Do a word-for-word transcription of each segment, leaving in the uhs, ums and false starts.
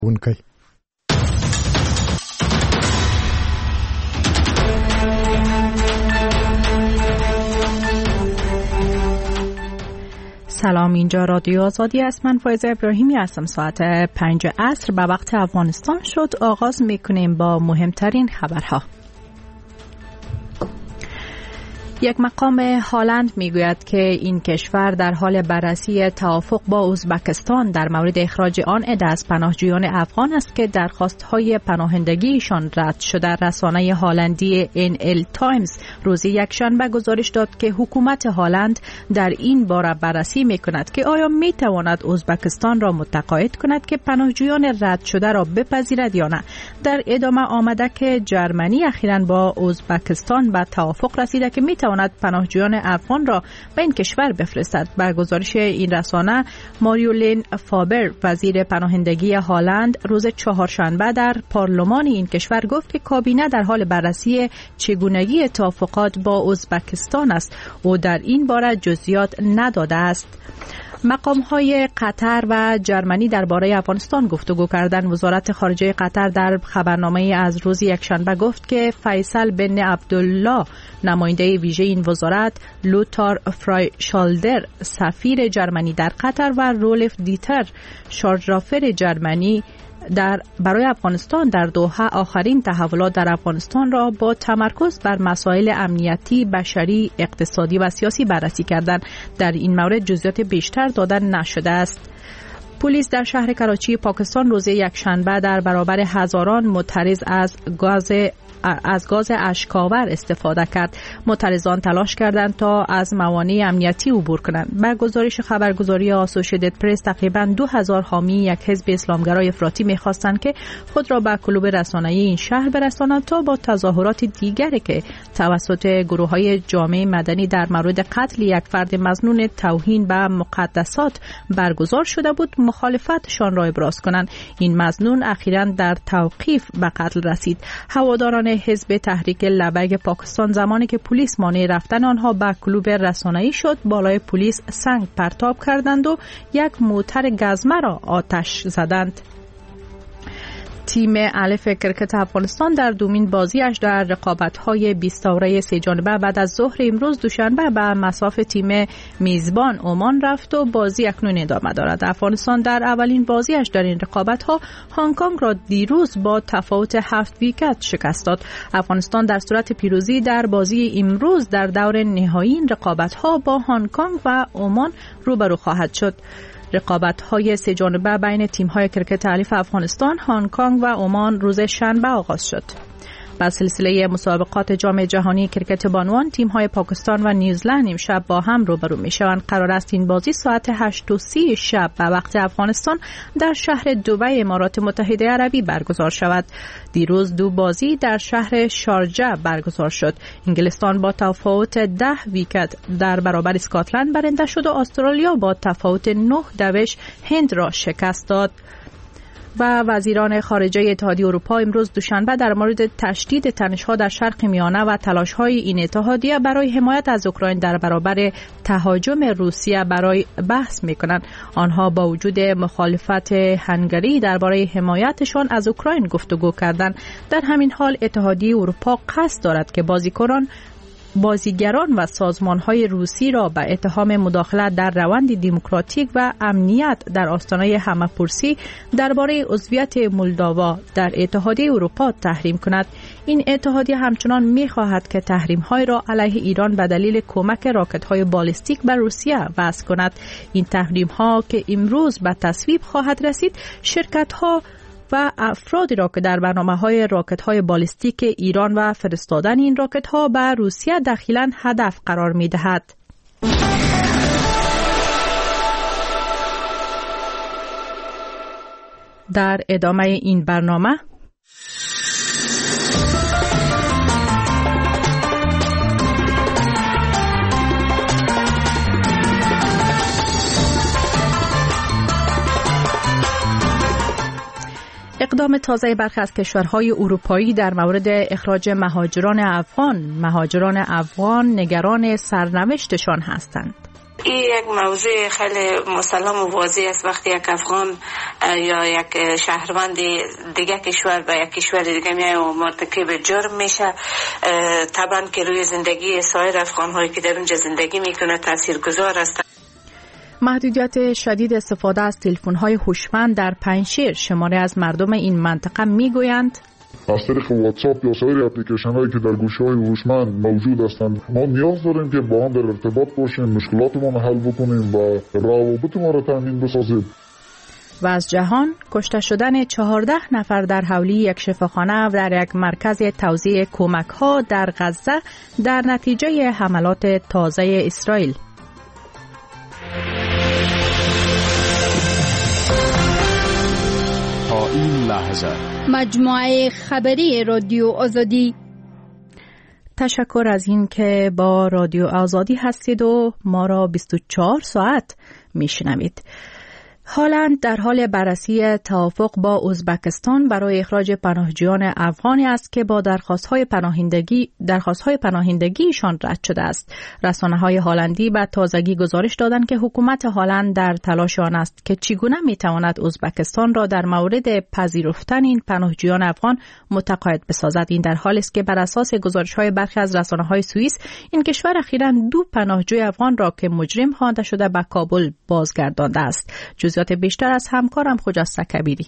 اونکی سلام، اینجا رادیو آزادی است. من فایزه ابراهیمی هستم. ساعت پنج عصر به وقت افغانستان شد. آغاز میکنیم با مهمترین خبرها. یک مقام هلند میگوید که این کشور در حال بررسی توافق با ازبکستان در مورد اخراج آن عده از پناهجویان افغان است که درخواست‌های پناهندگیشان رد شده. رسانه هلندی ان ال تایمز روز یکشنبه گزارش داد که حکومت هلند در این باره بررسی میکند که آیا میتواند ازبکستان را متقاعد کند که پناهجویان رد شده را بپذیرد یا نه. در ادامه آمده که جرمنی اخیراً با ازبکستان به توافق رسیده که میتواند پناهجویان افغان را به این کشور بفرستد. با گزارش این رسانه، ماریولین فابر وزیر پناهندگی هلند روز چهارشنبه در پارلمان این کشور گفت که کابینه در حال بررسی چگونگی توافقات با ازبکستان است. او در این باره جزئیات نداده است. مقام‌های قطر و جرمنی درباره افغانستان گفتگو کردند. وزارت خارجه قطر در خبرنامه از روز یکشنبه گفت که فیصل بن عبدالله نماینده ویژه این وزارت، لوتار فرایشالدر سفیر جرمنی در قطر و رولف دیتر شارژرافر جرمنی در برای افغانستان در دوحه آخرین تحولات در افغانستان را با تمرکز بر مسائل امنیتی، بشری، اقتصادی و سیاسی بررسی کردند. در این مورد جزئیات بیشتر دادن نشده است. پلیس در شهر کراچی پاکستان روز یکشنبه در برابر هزاران معترض از گاز از گاز اشک‌آور استفاده کرد. معترضان تلاش کردند تا از موانع امنیتی عبور کنند. با گزارش خبرگزاری اسوسییتد پرس، تقریباً دو هزار حامی یک حزب اسلامگرای افراطی می‌خواستند که خود را به کلوب رسانه‌ای این شهر برسانند تا با تظاهرات دیگری که توسط گروه‌های جامعه مدنی در مورد قتل یک فرد مظنون توهین به مقدسات برگزار شده بود مخالفتشان را ابراز کنند. این مظنون اخیراً در توقیف به قتل رسید. هواداران حزب تحریک لبیک پاکستان زمانی که پلیس مانع رفتن آنها به کلوب رسانه‌ای شد، بالای پلیس سنگ پرتاب کردند و یک موتر گزمه را آتش زدند. تیم الف کرکت افغانستان در دومین بازیش در رقابت‌های بیست دوره سه جانبه بعد از ظهر امروز دوشنبه به مصاف تیم میزبان عمان رفت و بازی اکنون ادامه دارد. افغانستان در اولین بازیش در این رقابت‌ها هنگ کنگ را دیروز با تفاوت هفت ویکت شکست داد. افغانستان در صورت پیروزی در بازی امروز در دور نهایی این رقابت‌ها با هنگ کنگ و عمان روبرو خواهد شد. رقابت‌های سه جانبه بین تیم‌های کرکت الف افغانستان، هنگ کنگ و عمان روز شنبه آغاز شد. با سلسله مسابقات جام جهانی کرکت بانوان، تیم‌های پاکستان و نیوزلند امشب با هم روبرو می‌شوند. قرار است این بازی ساعت هشت و سی شب به وقت افغانستان در شهر دبی امارات متحده عربی برگزار شود. دیروز دو بازی در شهر شارجه برگزار شد. انگلستان با تفاوت ده ویکت در برابر اسکاتلند برنده شد و استرالیا با تفاوت نه دوش هند را شکست داد. و وزیران خارجه اتحادیه اروپا امروز دوشنبه در مورد تشدید تنش‌ها در شرق میانه و تلاش‌های این اتحادیه برای حمایت از اوکراین در برابر تهاجم روسیه برای بحث می‌کنند. آنها با وجود مخالفت هنگری درباره حمایتشان از اوکراین گفتگو کردند. در همین حال اتحادیه اروپا قصد دارد که بازیکنان بازیگران و سازمان‌های روسی را به اتهام مداخلت در روند دموکراتیک و امنیت در آستانه همه‌پرسی درباره عضویت مولداوا در اتحادیه اروپا تحریم کند. این اتحادیه همچنان می‌خواهد که تحریم‌های را علیه ایران به دلیل کمک راکت‌های بالستیک به روسیه وضع کند. این تحریم‌ها که امروز به تصویب خواهد رسید، شرکت‌ها و افرادی را که در برنامه‌های راکت‌های بالستیک ایران و فرستادن این راکت‌ها به روسیه دخیلاً هدف قرار می‌دهد. در ادامه این برنامه اقدام تازه برخی از کشورهای اروپایی در مورد اخراج مهاجران افغان. مهاجران افغان نگران سرنوشتشان هستند. این یک موضوع خیلی مسلم و واضح است. وقتی یک افغان یا یک شهروند دیگه کشور به یک کشور دیگه میاد و مرتکب جرم میشه، طبعا که روی زندگی سایر افغان هایی که در اونجا زندگی میکنه تاثیرگذار است. محدودیت شدید استفاده از تلفن های هوشمند در پنجشیر، شماره از مردم این منطقه میگویند از طریق واتساپ یا سایر اپلیکیشن هایی که در گوشی های هوشمند موجود هستند، ما نیاز داریم که با آن در ارتباط باشیم، مشکلات ما حل بکنیم و روابط ما را تامین بسازیم. و از جهان، کشته شدن چهارده نفر در حولی یک شفاخانه و در یک مرکز توزیع کمک ها در غزه در نتیجه حملات تازه اسرائیل. تا این لحظه مجموعه خبری رادیو آزادی. تشکر از این که با رادیو آزادی هستید و ما را بیست و چهار ساعت میشنوید. هالند در حال بررسی توافق با ازبکستان برای اخراج پناهجویان افغانی است که با درخواست‌های پناهندگی درخواست‌های پناهندگیشان رد شده است. رسانه‌های هالندی به تازگی گزارش دادند که حکومت هالند در تلاش آن است که چگونه می‌تواند ازبکستان را در مورد پذیرفتن این پناهجویان افغان متقاعد بسازد. این در حالی است که بر اساس گزارش‌های برخی از رسانه‌های سوئیس، این کشور اخیراً دو پناهجوی افغان را که مجرم خوانده شده به کابل بازگردانده است. جزئیات بیشتر از همکارم خجسته کبیری.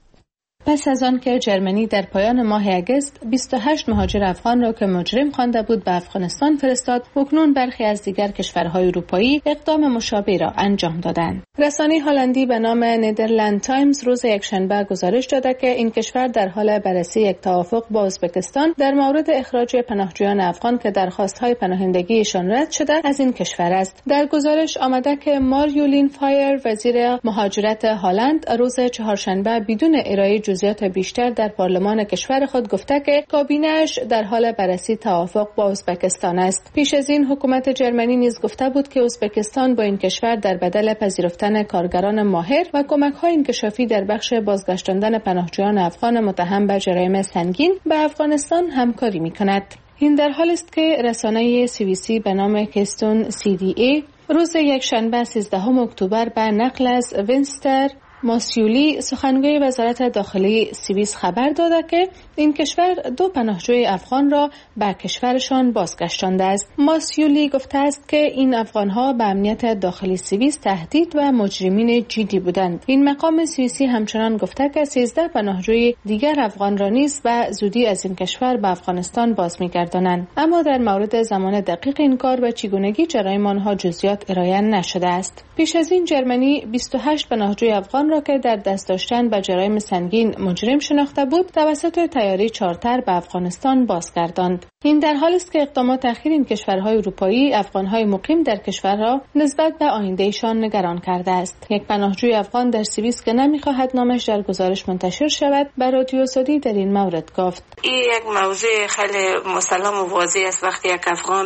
پس از آن که جرمنی در پایان ماه اگست بیست و هشت مهاجر افغان را که مجرم خوانده بود به افغانستان فرستاد، اکنون برخی از دیگر کشورهای اروپایی اقدام مشابه را انجام دادند. رسانه هلندی به نام نیدرلند تایمز روز یکشنبه گزارش داده که این کشور در حال بررسی یک توافق با ازبکستان در مورد اخراج پناهجویان افغان که درخواست‌های پناهندگیشان رد شده از این کشور است. در گزارش آمده که ماریولین فایر وزیر مهاجرت هلند روز چهارشنبه بدون ارائه جزئیات بیشتر در پارلمان کشور خود گفته که کابینه‌اش در حال بررسی توافق با ازبکستان است. پیش از این حکومت جرمنی نیز گفته بود که ازبکستان با این کشور در بدل پذیرفتن کارگران ماهر و کمک‌های انکشافی در بخش بازگرداندن پناهجویان افغان متهم به جرایم سنگین به افغانستان همکاری می‌کند. این در حالی است که رسانه سوئیسی به نام کستون سی دی ای روز یکشنبه سیزدهم اکتبر به نقل از وینستر ماسیولی سخنگوی وزارت داخلی سوئیس خبر داده که این کشور دو پناهجوی افغان را به کشورشان بازگردانده است. ماسیولی گفته است که این افغانها به امنیت داخلی سوئیس تهدید و مجرمین جدی بودند. این مقام سوئیسی همچنان گفته که سیزده پناهجوی دیگر افغان را نیز به زودی از این کشور به افغانستان باز می‌گردانند، اما در مورد زمان دقیق این کار و چگونگی جرایم آنها جزئیات ارائه نشده است. پیش از این جرمنی بیست و هشت پناهجوی افغان را که در دست داشتن به جرایم سنگین مجرم شناخته بود توسط طیاره چارتر به افغانستان بازگرداند. این در حالی است که اقدامات اخیر این کشورهای اروپایی افغانهای مقیم در کشورها نسبت به آیندهشان نگران کرده است. یک پناهجوی افغان در سوئیس که نمی‌خواهد نامش در گزارش منتشر شود به رادیو آزادی در این مورد گفت: این یک موضوع خیلی مسلم و واضح است. وقتی یک افغان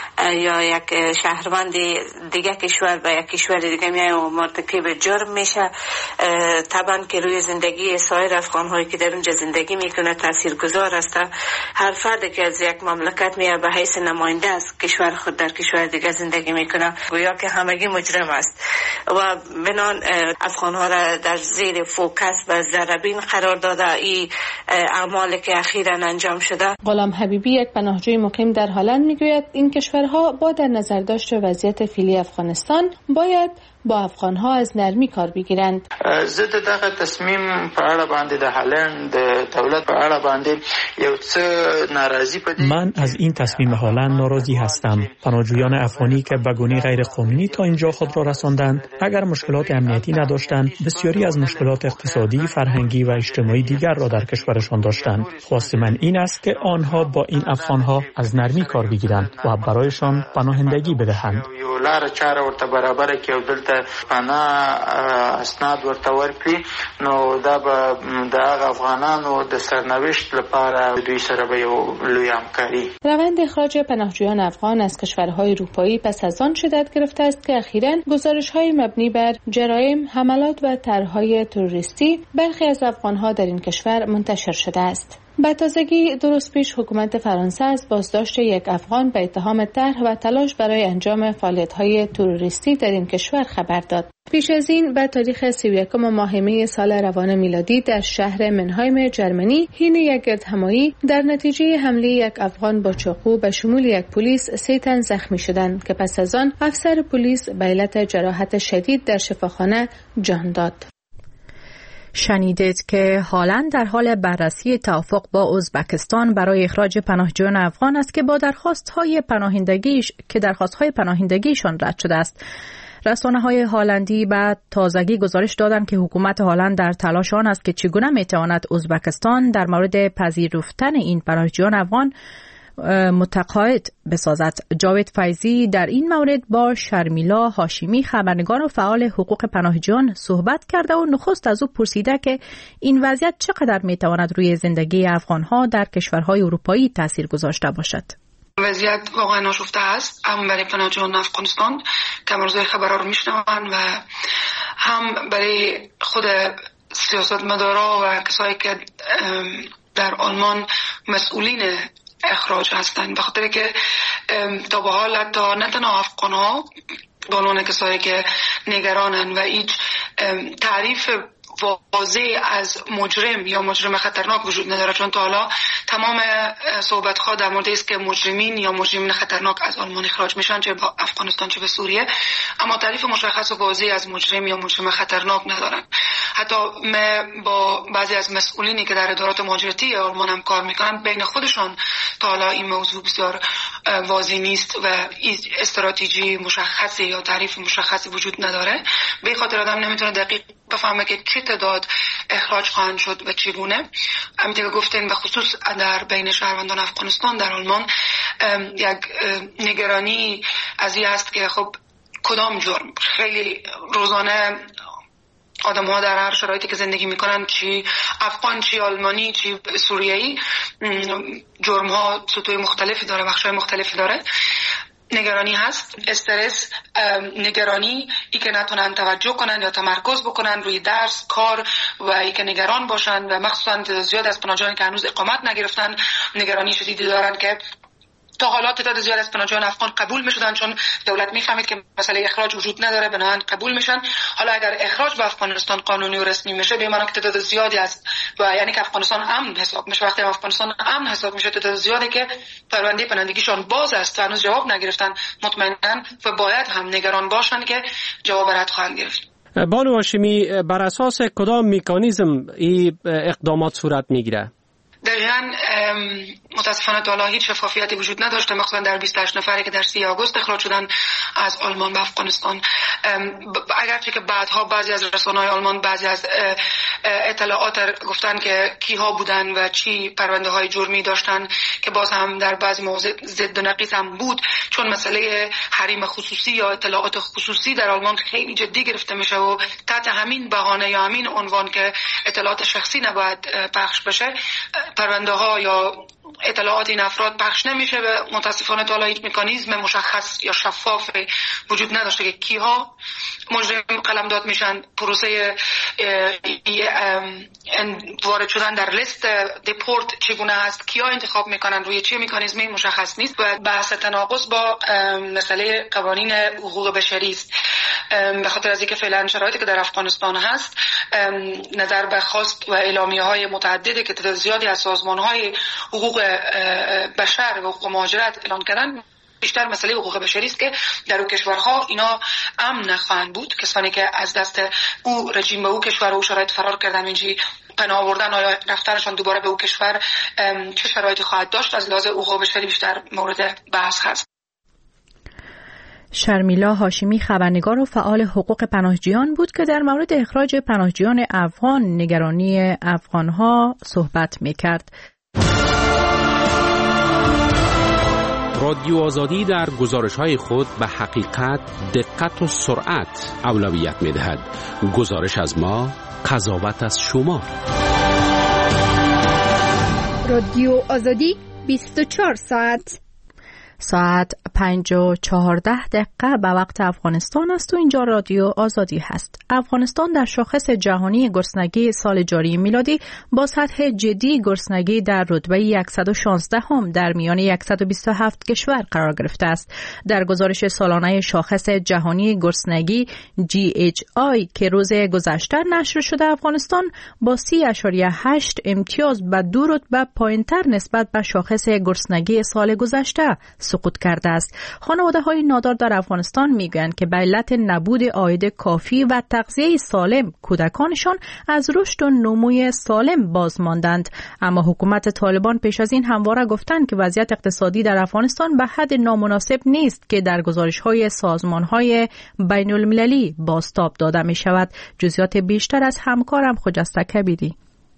یا یک شهروند دیگه کشور به یک کشور دیگه میاد و مرتکب جرم میشه، طبعا که روی زندگی سایر افغان هایی که در اونجا زندگی میکنه تاثیرگذار است. هر فردی که از یک مملکت میاد به حیث نماینده از کشور خود در کشور دیگه زندگی میکنه گویا که همگی مجرم است و بنان افغان ها را در زیر فوکس و ضربین قرار داده این اعمالی که اخیراً انجام شده. غلام حبیبی یک پناهجوی مقیم در هلند میگوید این کشورها با در نظر داشت وضعیت فعلی افغانستان باید با افغانها از نرمی کار بگیرند. زه دغه تصمیم په اړه باندې د هالند دولت په اړه باندې یو څه ناراضی پدې. من از این تصمیم هالند ناراضی هستم. پناهجویان افغانی که به گونه غیر قانونی تا اینجا خود را رساندند، اگر مشکلات امنیتی نداشتند، بسیاری از مشکلات اقتصادی، فرهنگی و اجتماعی دیگر را در کشورشان داشتند. خواست من این است که آنها با این افغانها از نرمی کار بگیرند و برایشان پناهندگی بدهند. لار چاره ورته برابر کې او دلته پناه اسناد ورته ورکړي، نو دا به د هغه افغانانو د سرنوشت لپاره دوی سره به یو لوی همکاري. روند اخراج پناهجویان افغان از کشورهای اروپایی پس از آن شدت گرفته است که اخیراً گزارش‌های مبنی بر جرایم، حملات و طرح‌های تروریستی برخی از افغان‌ها در این کشور منتشر شده است. به تازگی درست پیش حکومت فرانسه از بازداشت یک افغان به اتهام طرح و تلاش برای انجام فعالیت‌های تروریستی در این کشور خبر داد. پیش از این به تاریخ سی و یکم ماه می سال روان میلادی در شهر منهایم جرمنی حین یک گردهمایی در نتیجه حمله یک افغان با چاقو به شمول یک پلیس سه تن زخمی شدند که پس از آن افسر پلیس به علت جراحت شدید در شفاخانه جان داد. شنیدید که هالند در حال بررسی توافق با ازبکستان برای اخراج پناهجویان افغان است که با درخواست‌های پناهندگیش که درخواست‌های پناهندگیشان رد شده است. رسانه‌های هالندی بعد تازگی گزارش دادند که حکومت هالند در تلاش آن است که چگونه می‌تواند ازبکستان در مورد پذیرفتن این پناهجویان افغان متقاعد بسازد. جاوید فیضی در این مورد با شرمیلا هاشمی خبرنگار و فعال حقوق پناهجویان صحبت کرده و نخست از او پرسیده که این وضعیت چقدر میتواند روی زندگی افغانها در کشورهای اروپایی تاثیر گذاشته باشد. وضعیت واقعا ناشفته است، هم برای پناهجویان افغانستان که امروز خبرها رو میشنوند و هم برای خود سیاستمدارا و کسایی که در آلمان مسئولین اخراج هستند، به خاطر که تا به حال حتی نه تنها افغان‌ها به عنوان کسایی که نگرانند و هیچ تعریف واضح از مجرم یا مجرم خطرناک وجود نداره، چون تا حالا تمام صحبت‌ها در مورد است که مجرمین یا مجرمین خطرناک از آلمان اخراج میشن، چه به افغانستان چه به سوریه، اما تعریف مشخص و واضح از مجرم یا مجرم خطرناک ندارن. حتی من با بعضی از مسئولینی که در ادارات مهاجرتی آلمان هم کار میکنن، بین خودشان تا حالا این موضوع بسیار واضح نیست و استراتژی مشخصی یا تعریف مشخصی وجود نداره. به خاطر آدم نمیتونه دقیق بفهمه که چه تعداد اخراج خواهند شد و چگونه. همینطور که گفتین به خصوص در بین شهروندان افغانستان در آلمان یک نگرانی از این است که خب کدام جرم، خیلی روزانه آدم ها در هر شرایطی که زندگی میکنن، چی افغان چی آلمانی چی سوریه‌ای، جرم ها سطوح مختلفی داره، بخش های مختلفی داره. نگرانی هست، استرس، نگرانی، ای که نتونن توجه کنن یا تمرکز بکنن روی درس، کار و ای که نگران باشن و مخصوصا زیاد از پناهجویانی که هنوز اقامت نگرفتن نگرانی شدیدی دارن که تا حالا تعداد زیاد از پناهجویان افغان قبول میشدن، چون دولت میفهمید که مسئله اخراج وجود نداره، بنابراین قبول میشن. حالا اگر اخراج به افغانستان قانونی و رسمی میشه، به معنی که تعداد زیادی است و یعنی که افغانستان امن حساب میشه. وقتی افغانستان امن حساب میشه، تعداد زیادی که پرونده پناهندگیشان باز است و هنوز جواب نگرفتن، مطمئنا و باید هم نگران باشن که جواب رد خواهند گرفت. بانو هاشمی، بر اساس کدام مکانیزم این اقدامات صورت میگیره؟ دقیقاً متاسفانه تا حالا هیچ شفافیتی وجود نداشته، مخصوصا در بیست و هشت نفری که در سی آگوست اخراج شدن از آلمان به افغانستان. اگرچه که بعدها بعضی از رسانه‌های آلمان بعضی از اطلاعات گفتن که کیها بودن و چی پرونده های جرمی داشتن که باز هم در بعضی مواضع ضد و نقیض هم بود، چون مسئله حریم خصوصی یا اطلاعات خصوصی در آلمان خیلی جدی گرفته میشه و تحت همین بهانه یا همین عنوان که اطلاعات شخصی نباید پخش بشه، پرونده ها یا اطلاعات این افراد پخش نمیشه و متاسفانه تا حالا هیچ مکانیزم مشخص یا شفاف وجود نداشته که کیها مجرم قلمداد میشن، پروسه وارد شدن در لیست دپورت چگونه هست، کیا انتخاب میکنن، روی چه مکانیزمی مشخص نیست و بحث تناقض با مسئله قوانین حقوق بشری است. به خاطر از اینکه فعلا شرایطی که در افغانستان هست، نظر به خواست و اعلامیه های متعددی که تعداد زیادی از سازمان های حقوق بشر و حقوق مهاجرت اعلان کردن، بیشتر مسئله حقوق بشری است که در اون کشورها اینا امن نخواهند بود. کسانی که از دست او رژیم به او کشور و او شرایط فرار کردن، اینجی پناه آوردن یا رفتنشان دوباره به او کشور چه شرایطی خواهد داشت، از لحاظ حقوق بشری بیشتر مورد بحث هست. شرمیلا هاشمی خبرنگار و فعال حقوق پناهجویان بود که در مورد اخراج پناهجویان افغان نگرانی افغانها صحبت می‌کرد. رادیو آزادی در گزارش‌های خود به حقیقت، دقت و سرعت اولویت می‌دهد. گزارش از ما، قضاوت از شما. رادیو آزادی بیست و چهار ساعت. ساعت پنج و چهارده دقیقه به وقت افغانستان است و اینجا رادیو آزادی هست. افغانستان در شاخص جهانی گرسنگی سال جاری میلادی با سطح جدی گرسنگی در رتبه صد و شانزده هم در میان صد و بیست و هفت کشور قرار گرفته است. در گزارش سالانه شاخص جهانی گرسنگی جی اچ آی که روز گذشته نشر شده، افغانستان با سی اشاریه هشت امتیاز به دو رتبه پایین‌تر نسبت به شاخص گرسنگی سال گذشته سقوط کرده است. خانواده‌های نادار در افغانستان میگویند که به علت نبود عاید کافی و تغذیه سالم کودکانشان از رشد و نموی سالم باز ماندند. اما حکومت طالبان پیش از این همواره گفتند که وضعیت اقتصادی در افغانستان به حد نامناسب نیست که در گزارش‌های سازمان‌های بین‌المللی بازتاب داده می‌شود. جزئیات بیشتر از همکارم خجسته کبیری.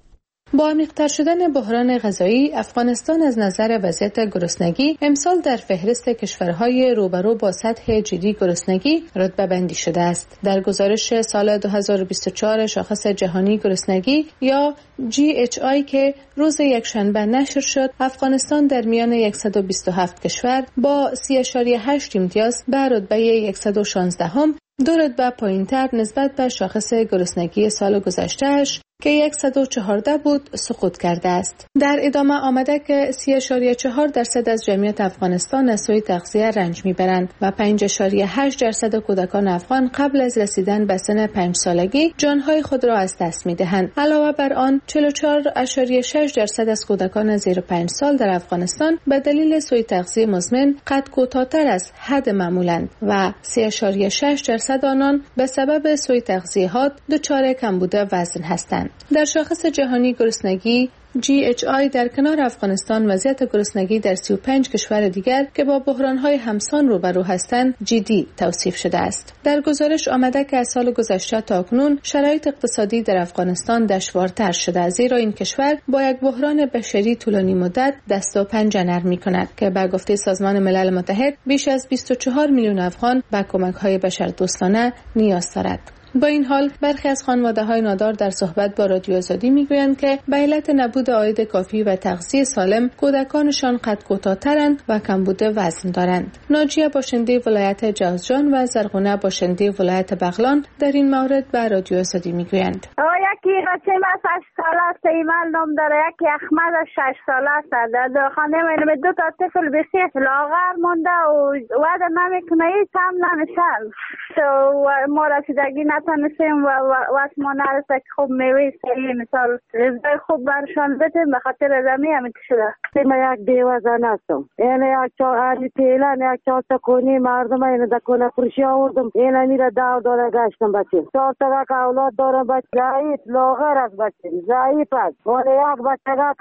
با عمیق‌تر شدن بحران غذایی، افغانستان از نظر وضعیت گرسنگی امسال در فهرست کشورهای روبرو با سطح جدی گرسنگی رتبه بندی شده است. در گزارش سال دو هزار و بیست و چهار شاخص جهانی گرسنگی یا جی اچ آی که روز یکشنبه نشر شد، افغانستان در میان صد و بیست و هفت کشور با سی اشاریه هشت امتیاز به رتبه صد و شانزده هم دو رتبه پایین‌تر نسبت به شاخص گرسنگی سال گذشته‌اش که صد و چهارده بود سقوط کرده است. در ادامه آمده که سی اشاریه چهار درصد از جمعیت افغانستان از سوی تغذیه رنج میبرند و پنج اشاریه هشت درصد کودکان افغان قبل از رسیدن به سن پنج سالگی جانهای خود را از دست میدهند. علاوه بر آن چهل و چهار اشاریه شش درصد از کودکان زیر پنج سال در افغانستان به دلیل سوء تغذیه مزمن قد کوتاه‌تر از حد معمولند و سه اشاریه شش درصد آنان به سبب سوء تغذیه‌ات دچار کمبود وزن هستند. در شاخص جهانی گرسنگی جی اچ آی در کنار افغانستان وضعیت گرسنگی در سی و پنج کشور دیگر که با بحران‌های همسان روبرو هستند جدی توصیف شده است. در گزارش آمده که از سال گذشته تا اکنون شرایط اقتصادی در افغانستان دشوارتر شده، زیرا این کشور با یک بحران بشری طولانی مدت دست و پنجه نرم می‌کند که به گفته سازمان ملل متحد بیش از بیست و چهار میلیون افغان به کمک‌های بشردوستانه نیاز دارد. با این حال برخی از خانواده‌های نادار در صحبت با رادیو آزادی میگویند که به علت نبود عاید کافی و تغذیه سالم کودکانشان قد کوتاه‌ترند و کمبود وزن دارند. ناجیه باشنده ولایت جوزجان و زرغونه باشنده ولایت بغلان در این مورد به رادیو آزادی میگویند. یکی بچه‌م شش ساله است، ایمال نام داره، یکی احمد شش ساله است. در خانه من دو تا طفل بسیار لاغر مونده و وعده نمیکنه، هیچ هم نمیشه. تو ما رسیدگی نتونستیم و واسه ما نرسه که خوب میوه سریع مثال رزای خوب برشان بدیم، به خاطر زمین همین شده. من یک دیوه زن هستم، این یک چا علی تیلان یک چا تکونی مردم این دکونه پرشی آوردم، این میره دو داره گشتم بچه چهار تا که اولاد دارم، بچه ضعیف لاغر از بچه ضعیف است، ولی یک بچه که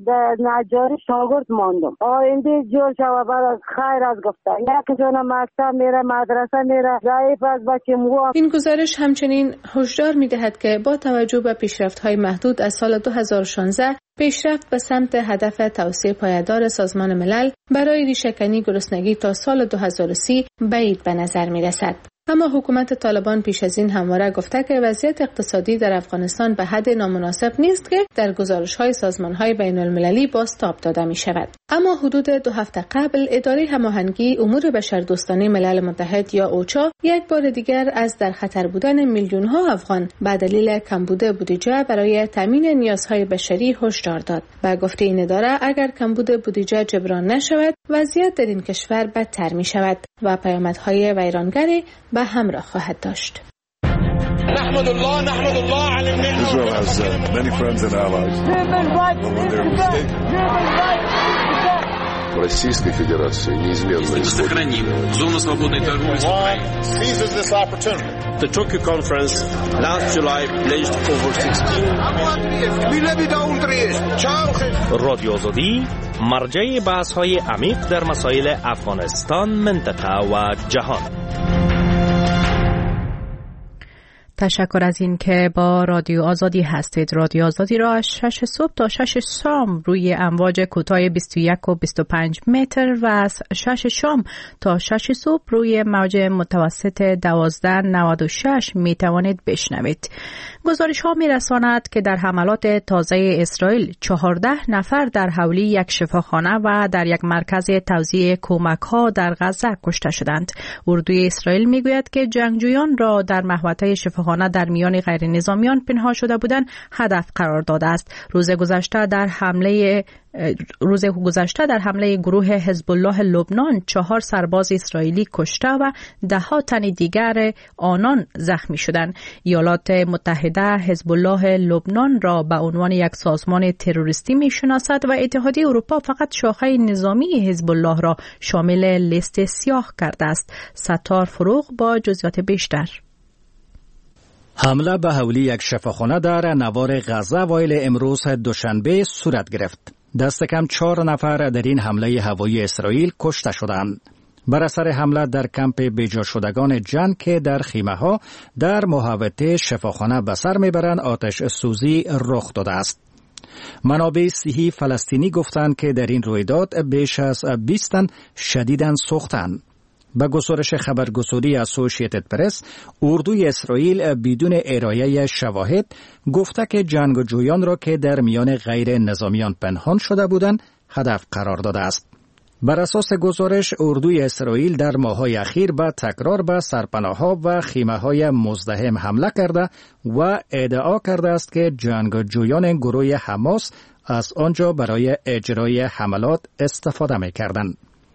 نجاری شاگرد ماندم آینده جور شوه بعد از خیر از گفته، یک جون مکتب میره مدرسه میره ضعیف از بچه مو. این گزارش همچنین هشدار می‌دهد که با توجه به پیشرفت‌های محدود از سال دو هزار و شانزده پیشرفت به سمت هدف توسعه پایدار سازمان ملل برای ریشه‌کنی گرسنگی تا سال دو هزار و سی بعید به نظر می‌رسد. اما حکومت طالبان پیش از این همواره گفته که وضعیت اقتصادی در افغانستان به حد نامناسب نیست که در گزارش‌های سازمان‌های بین‌المللی بازتاب داده می‌شود. اما حدود دو هفته قبل اداره هماهنگی امور بشردوستانه ملل متحد یا اوچا یک بار دیگر از در خطر بودن میلیون‌ها افغان به دلیل کمبود بودجه برای تامین نیازهای بشری هشدار داد. با گفته این اداره اگر کمبود بودجه جبران نشود وضعیت در این کشور بدتر می‌شود و پیامدهای ویرانگری به همراه خواهد داشت. نحمد الله نحمد الله على النعمة. Israel has uh, many friends and allies. В Российской Федерации неизменно сохраним зону свободной торговли с Украиной. Seizes this opportunity. The Tokyo conference last July pledged over sixteen. رادیو آزادی مرجع بحث‌های عمیق در مسائل افغانستان، منطقه و جهان. تشکر از این که با رادیو آزادی هستید. رادیو آزادی را از شش صبح تا شش شام روی امواج کوتاه بیست و یک و بیست و پنج متر و از شش شام تا شش صبح روی موج متوسط دوازده نود و شش می توانید بشنوید. گزارش ها می رساند که در حملات تازه اسرائیل چهارده نفر در حولی یک شفاخانه و در یک مرکز توزیع کمک ها در غزه کشته شدند. اردوی اسرائیل می گوید که جنگجویان را در محوطه شفاخانه در میان غیر نظامیان پنهان شده بودند هدف قرار داده است. روز گذشته در حمله روز گذشته در حمله گروه حزب الله لبنان چهار سرباز اسرائیلی کشته و ده ها تن دیگر آنان زخمی شدند. ایالات متحده حزب الله لبنان را به عنوان یک سازمان تروریستی می‌شناسد و اتحادیه اروپا فقط شاخه نظامی حزب الله را شامل لیست سیاه کرده است. ستار فروغ با جزئیات بیشتر. حمله به حولی یک شفاخانه در نوار غزه اوایل امروز دوشنبه صورت گرفت. دست کم چهار نفر در این حمله هوایی اسرائیل کشته شدند. بر اثر حمله در کمپ بیجا شدگان جنگ که در خیمه ها در محوطه شفاخانه به سر میبرند آتش سوزی رخ داده است. منابع صحی فلسطینی گفتند که در این رویداد بیش از بیست تن شدیداً سوختند. به گزارش خبرگزاری اسوسییتد پرس، اردوی اسرائیل بدون ارائه شواهد گفته که جنگجویان را که در میان غیر نظامیان پنهان شده بودند هدف قرار داده است. بر اساس گزارش، اردوی اسرائیل در ماه‌های اخیر به تکرار به سرپناه‌ها و خیمه‌های مزدحم حمله کرده و ادعا کرده است که جنگجویان گروه حماس از آنجا برای اجرای حملات استفاده می‌کردند.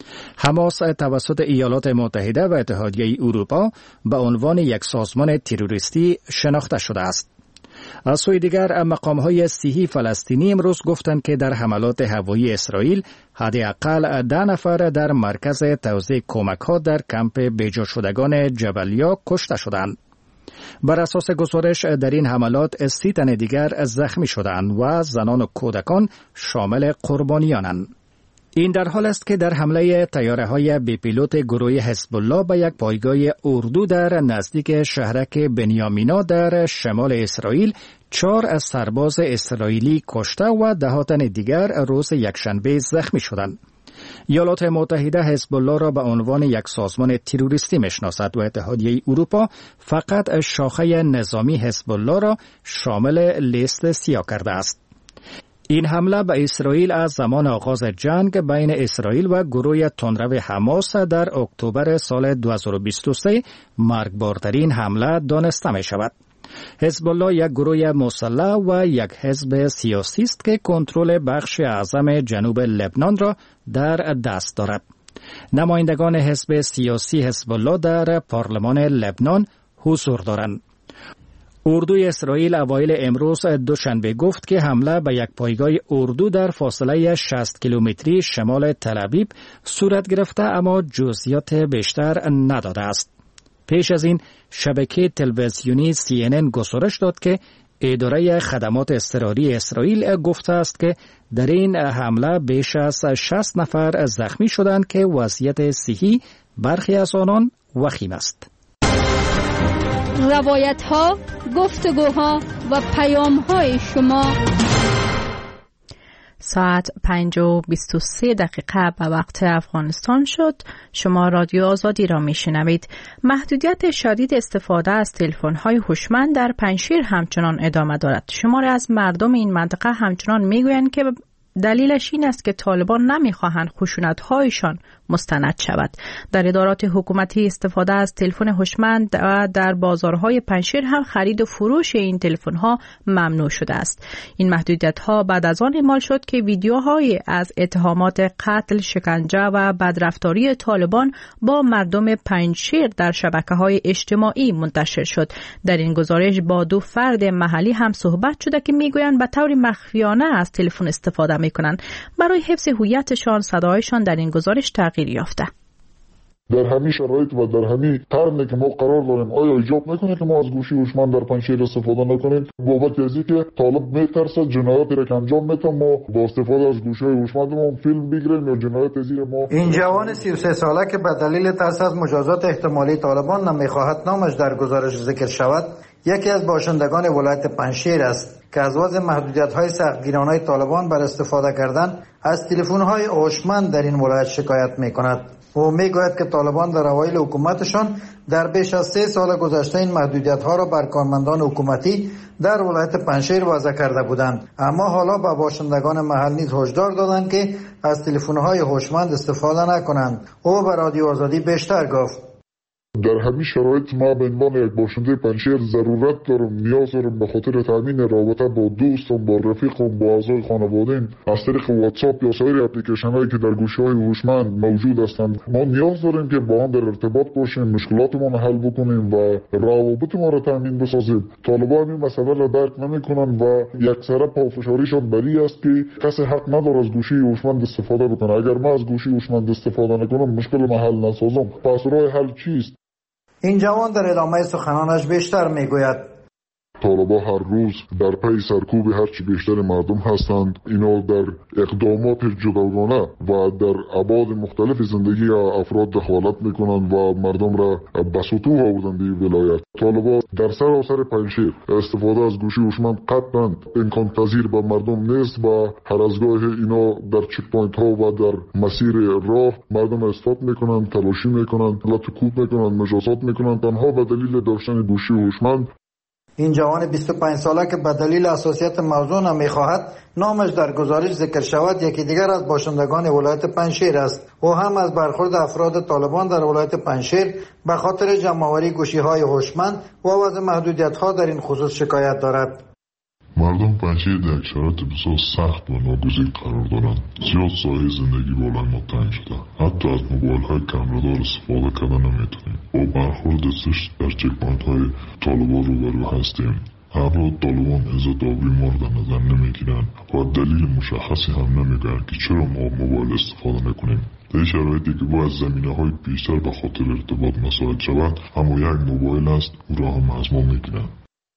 حماس توسط ایالات متحده و اتحادیه اروپا به عنوان یک سازمان تروریستی شناخته شده است. از سوی دیگر مقام‌های صحی فلسطینی امروز گفتند که در حملات هوایی اسرائیل حداقل ده نفر در مرکز توزیع کمک‌ها در کمپ بیجا شدگان جبلیا کشته شدند. بر اساس گزارش در این حملات سی تن دیگر زخمی شدند و زنان و کودکان شامل قربانیانند. این در حال است که در حمله طیاره‌های بی پیلوت گروه حزب الله به یک پایگاه اردو در نزدیک شهرک بنیامینا در شمال اسرائیل چهار از سرباز اسرائیلی کشته و ده ها تن دیگر روز یکشنبه زخمی شدند. ایالات متحده حزب الله را به عنوان یک سازمان تروریستی میشناسد و اتحادیه اروپا فقط شاخه نظامی حزب الله را شامل لیست سیاه کرده است. این حمله به اسرائیل از زمان آغاز جنگ بین اسرائیل و گروه تندرو حماس در اکتبر سال دو هزار و بیست و سه مرگبارترین حمله دانسته می شود. حزب الله یک گروه مسلح و یک حزب سیاسی است که کنترل بخش اعظم جنوب لبنان را در دست دارد. نمایندگان حزب سیاسی حزب الله در پارلمان لبنان حضور دارند. اردوی اسرائیل اوایل امروز دوشنبه گفت که حمله به یک پایگاه اردو در فاصله شصت کیلومتری شمال تل‌آویو صورت گرفته اما جزئیات بیشتر نداده است. پیش از این شبکه تلویزیونی سی ان ان گزارش داد که اداره خدمات اضطراری اسرائیل گفته است که در این حمله بیش از شصت نفر زخمی شدند که وضعیت صحی برخی از آنان وخیم است. روایت ها، گفتگوها و پیام های شما. ساعت پنج و بیست و سه دقیقه به وقت افغانستان شد. شما رادیو آزادی را میشنوید. محدودیت شدید استفاده از تلفن‌های هوشمند در پنجشیر همچنان ادامه دارد. شماری از مردم این منطقه همچنان میگویند که دلیلش این است که طالبان نمیخواهند خشونت‌هایشان مستند شود. در ادارات حکومتی استفاده از تلفن هوشمند و در بازارهای پنجشیر هم خرید و فروش این تلفن‌ها ممنوع شده است. این محدودیت‌ها بعد از آن اعمال شد که ویدیوهای از اتهامات قتل، شکنجه و بدرفتاری طالبان با مردم پنجشیر در شبکه‌های اجتماعی منتشر شد. در این گزارش با دو فرد محلی هم صحبت شده که میگویند به طور مخفیانه از تلفن استفاده میکنند. برای حفظ هویتشان صدایشان در این گزارش تغییر یافته. در همین شرایط و در همین قرنی که ما قرار داریم آیا ایجاب میکنه که ما از گوشی هوشمند در پنجشیر استفاده نکنیم؟ بابت از اینکه طالب میترسه جنایاتی را که انجام میده ما با استفاده از گوشی هوشمند ما فیلم بگیریم یا جنایت از ما. این جوان سی و سه ساله که به دلیل ترس از مجازات احتمالی طالبان نمیخواهد نامش در گزارش ذکر شود، یکی از باشندگان ولایت پنجشیر است که از وضع محدودیت‌های سختگیرانه طالبان بر استفاده کردن از تلفن‌های هوشمند در این ولایت شکایت می‌کند. او میگوید که طالبان در اوایل حکومتشان در بیش از سه سال گذشته این محدودیت‌ها را بر کارمندان حکومتی در ولایت پنجشیر وضع کرده بودند، اما حالا به باشندگان محل نیز هشدار دادند که از تلفن‌های هوشمند استفاده نکنند. او به رادیو آزادی بیشتر گفت: در همین شرایط ما به عنوان یک باشنده پنجشیر ضرورت دارم، نیاز دارم به خاطر تامین رابطه با دوستم، با رفیقم، با اعضای خانواده‌ام از طریق واتساپ یا سایر اپلیکیشن‌هایی که در گوشی‌های هوشمند موجود هستند. ما نیاز داریم که با آن در ارتباط باشیم، مشکلاتمون رو حل بکنیم و روابط ما را تامین بسازیم. طالبان این مسئله را درک نمی‌کنند و یکسره پافشاریشان بری است که کسی حق نداره از گوشی هوشمند استفاده بکنه. اگر ما از گوشی هوشمند استفاده نکنم مشکل ما حل نسازم، پس راه حل چیست؟ این جوان در ادامه سخنانش بیشتر میگوید: طالبان هر روز در پی سرکوب هرچی بیشتر مردم هستند. اینا در اقدامات جداگانه و در ابعاد مختلف زندگی افراد دخالت میکنند و مردم را به سطوح آوردند این ولایت. طالبان در سراسر پنجشیر استفاده از گوشی هوشمند قطعا امکان پذیر به مردم نیست و هر از گاه اینا در چک پوینت ها و در مسیر راه مردم استفاده میکنند، تلاشی میکنند، لطکوب میکنند، مجازات میکنند تنها به دلیل داشتن گوشی هوشمند. این جوان بیست و پنج ساله که به دلیل حساسیت موضوع نمیخواهد نامش در گزارش ذکر شود یکی دیگر از باشندگان ولایت پنجشیر است. او هم از برخورد افراد طالبان در ولایت پنجشیر به خاطر جمع‌آوری گوشی‌های هوشمند و وضع محدودیت‌ها در این خصوص شکایت دارد. مردم پنجشیر در شرایط بسیار سخت و ناگزیر قرار دارند. زیاد سایه زندگی بالای ما تنگ شده. حتی از موبایل‌های کمره‌دار استفاده کردن نمیتونیم. با برخورد سشت در چک پوینت‌های طالبان روبرو هستیم. افراد طالبان عزت آبروی ما را در نظر نمیگیرند و دلیل مشخصی هم نمیگن که چرا ما موبایل استفاده نکنیم. در شرایطی که باید زمینه‌های بیشتر به خاطر ارتباط مساعد شود، اما یک موبایل است او را هم از ما میگیرند.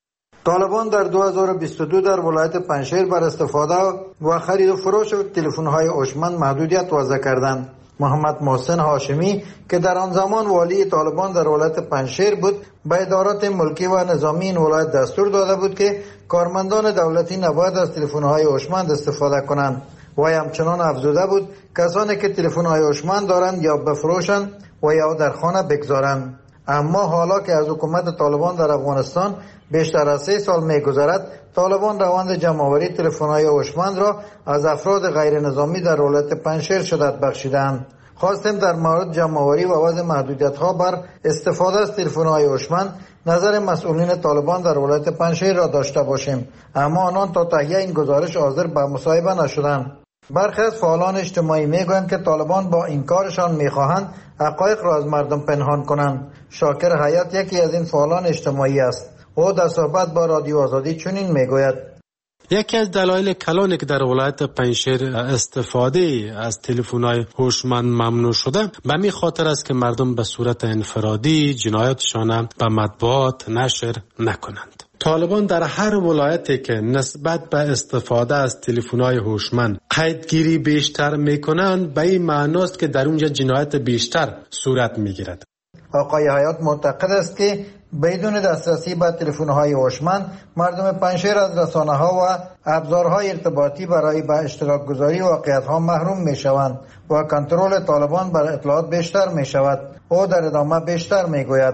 طالبان در دو هزار و بیست و دو در ولایت پنجشیر بر استفاده و خرید و فروش تلفن‌های هوشمند محدودیت وضع کردند. محمد محسن هاشمی که در آن زمان والی طالبان در ولایت پنجشیر بود، به ادارات ملکی و نظامی این ولایت دستور داده بود که کارمندان دولتی نباید از تلفن‌های هوشمند استفاده کنند. و همچنان افزوده بود کسانی که تلفن‌های هوشمند دارند یا بفروشند و یا در خانه بگذارند. اما حالا که از حکومت طالبان در افغانستان بیشتر از سه سال می‌گذرد، طالبان روند جمع‌آوری تلفن‌های هوشمند را از افراد غیر نظامی در ولایت پنجشیر شدت بخشیدند. خواستیم در مورد جمع‌آوری و وضع محدودیت‌ها بر استفاده از تلفن‌های هوشمند نظر مسئولین طالبان در ولایت پنجشیر را داشته باشیم، اما آنان تا تهیه این گزارش حاضر به مصاحبه نشدند. برخی از فعالان اجتماعی میگویند که طالبان با این کارشان میخواهند حقایق را از مردم پنهان کنند. شاکر حیات یکی از این فعالان اجتماعی است. او در صحبت با رادیو آزادی چنین میگوید: یکی از دلایل کلانی که در ولایت پنجشیر استفاده از تلفن‌های هوشمند ممنوع شده به می خاطر است که مردم به صورت انفرادی جنایاتشان به مطبوعات نشر نکنند. طالبان در هر ولایتی که نسبت به استفاده از تلفن‌های هوشمند قیدگیری بیشتر میکنند، به این معناست که در اونجا جنایت بیشتر صورت میگیرد. آقای حیات معتقد است که بدون دسترسی به تلفن‌های هوشمند مردم پنجشیر از رسانه‌ها و ابزارهای ارتباطی برای به اشتراک گذاری واقعیت‌ها محروم می‌شوند و کنترل طالبان بر اطلاعات بیشتر می‌شود. او در ادامه بیشتر می‌گوید: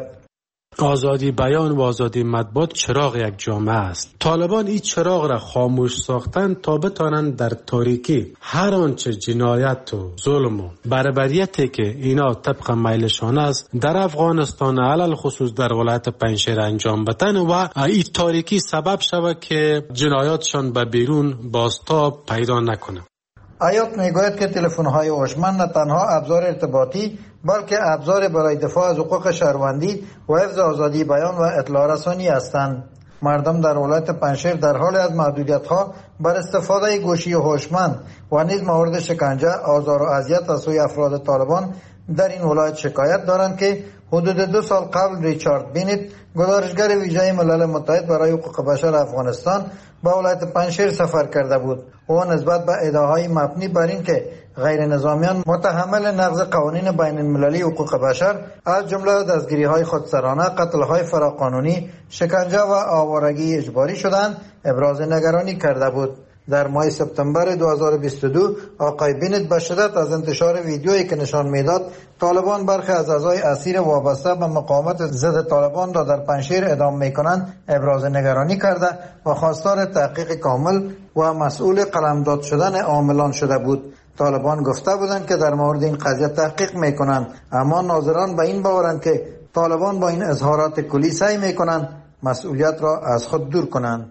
آزادی بیان و آزادی مطبوعات چراغ یک جامعه است. طالبان این چراغ را خاموش ساختند تا بتوانند در تاریکی هر آنچه جنایت و ظلم و بربریتی که اینا طبق میلشان است در افغانستان علل خصوص در ولایت پنجشیر انجام بدن و این تاریکی سبب شود که جنایاتشان به بیرون بازتاب پیدا نکنه. حیات میگوید که تلفن‌های هوشمند نه تنها ابزار ارتباطی بلکه ابزار برای دفاع از حقوق شهروندی و حفظ آزادی بیان و اطلاع رسانی هستند. مردم در ولایت پنجشیر در حال از محدودیت‌ها بر استفاده گوشی هوشمند و نیز مورد شکنجه، آزار و اذیت از سوی افراد طالبان در این ولایت شکایت دارند که حدود دو سال قبل ریچارد بینیت، گزارشگر ویژه ملل متحد برای حقوق بشر افغانستان با ولایت پنجشیر سفر کرده بود. او نسبت به ادعاهای مبنی بر این که غیر نظامیان متحمل نقض قوانین بین المللی حقوق بشر از جمله دستگیری‌های خودسرانه، قتل‌های فراقانونی، شکنجه و آوارگی اجباری شدند، ابراز نگرانی کرده بود. در ماه سپتامبر دو هزار و بیست و دو آقای بینت به شدت از انتشار ویدیویی که نشان میداد طالبان برخی از اعضای اسیر وابسته به مقاومت ضد طالبان را در پنجشیر اعدام میکنند ابراز نگرانی کرده و خواستار تحقیق کامل و مسئول قلمداد شدن عاملان شده بود. طالبان گفته بودند که در مورد این قضیه تحقیق میکنند، اما ناظران به این باورند که طالبان با این اظهارات کلی سعی میکنند مسئولیت را از خود دور کنند.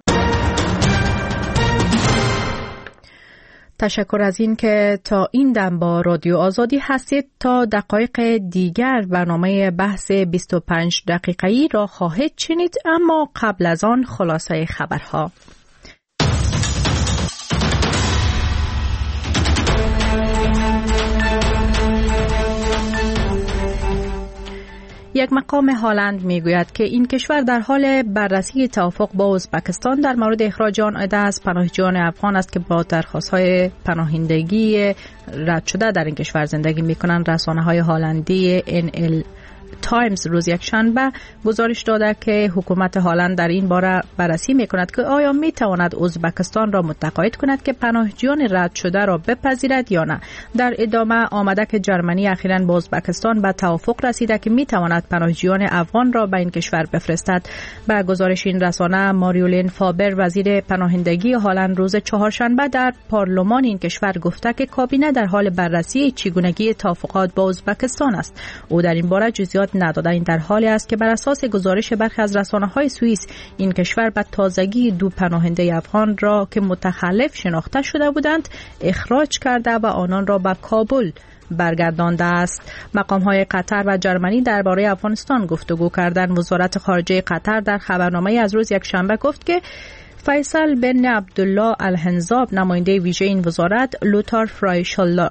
تشکر از این که تا این دم با رادیو آزادی هستید. تا دقایق دیگر برنامه بحث بیست و پنج دقیقه‌ای را خواهید شنید، اما قبل از آن خلاصه خبرها. یک مقام هالند میگوید که این کشور در حال بررسی توافق با ازبکستان در مورد اخراج آن عده از پناهجویان افغان است که با درخواست‌های پناهندگی رد شده در این کشور زندگی می‌کنند. رسانه‌های هالندی ان ال تایمز روز یک شنبه گزارش داده که حکومت هالند در این باره بررسی میکند که آیا میتواند ازبکستان را متقاعد کند که پناهجویان رد شده را بپذیرد یا نه. در ادامه آمده که جرمنی اخیراً با ازبکستان به توافق رسیده که میتواند پناهجویان افغان را به این کشور بفرستد. به گزارش این رسانه ماریولین فابر وزیر پناهندگی هالند روز چهارشنبه در پارلمان این کشور گفته که کابینه در حال بررسی چگونگی توافقات با ازبکستان است. او در این باره جزئیات نداده. این در حالی است که بر اساس گزارش برخی از رسانه‌های سوئیس این کشور به تازگی دو پناهنده افغان را که متخلف شناخته شده بودند اخراج کرده و آنان را به کابل برگردانده است. مقام‌های قطر و جرمنی درباره افغانستان گفتگو کردند. وزارت خارجه قطر در خبرنامه از روز یکشنبه گفت که فیصل بن عبدالله الهنزاب نماینده ویژه این وزارت، لوتار فرای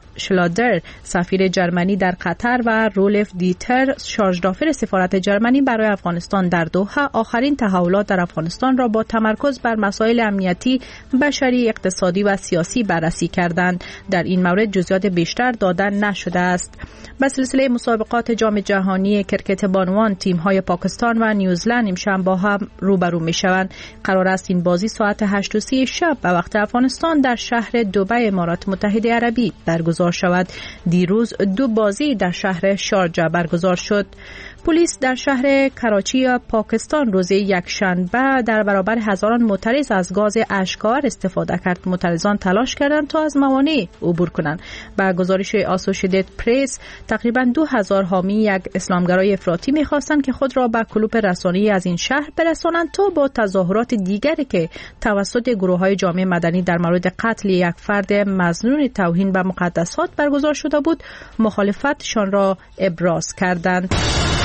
شلادر سفیر جرمنی در قطر و رولف دیتر شارژدافر سفارت جرمنی برای افغانستان در دوحه آخرین تحولات در افغانستان را با تمرکز بر مسائل امنیتی، بشری، اقتصادی و سیاسی بررسی کردند. در این مورد جزئیات بیشتر داده نشده است. به سلسله مسابقات جام جهانی کرکت بانوان تیم‌های پاکستان و نیوزلند امشب با هم روبرو می‌شوند. قرار است این بازی ساعت هشت و سی شب به وقت افغانستان در شهر دبی امارات متحده عربی برگزار شود. دیروز دو بازی در شهر شارجه برگزار شد. پلیس در شهر کراچی پاکستان روز یکشنبه در برابر هزاران معترض از گاز اشک‌آور استفاده کرد. معترضان تلاش کردند تا از موانع عبور کنند. با گزارش اسوسییتد پرس تقریبا دو هزار حامی یک اسلامگرای افراطی می‌خواستند که خود را به کلوپ رسانه‌ای از این شهر برسانند تا با تظاهرات دیگری که توسط گروه‌های جامعه مدنی در مورد قتل یک فرد مظنون توهین به مقدسات برگزار شده بود مخالفتشان را ابراز کردند.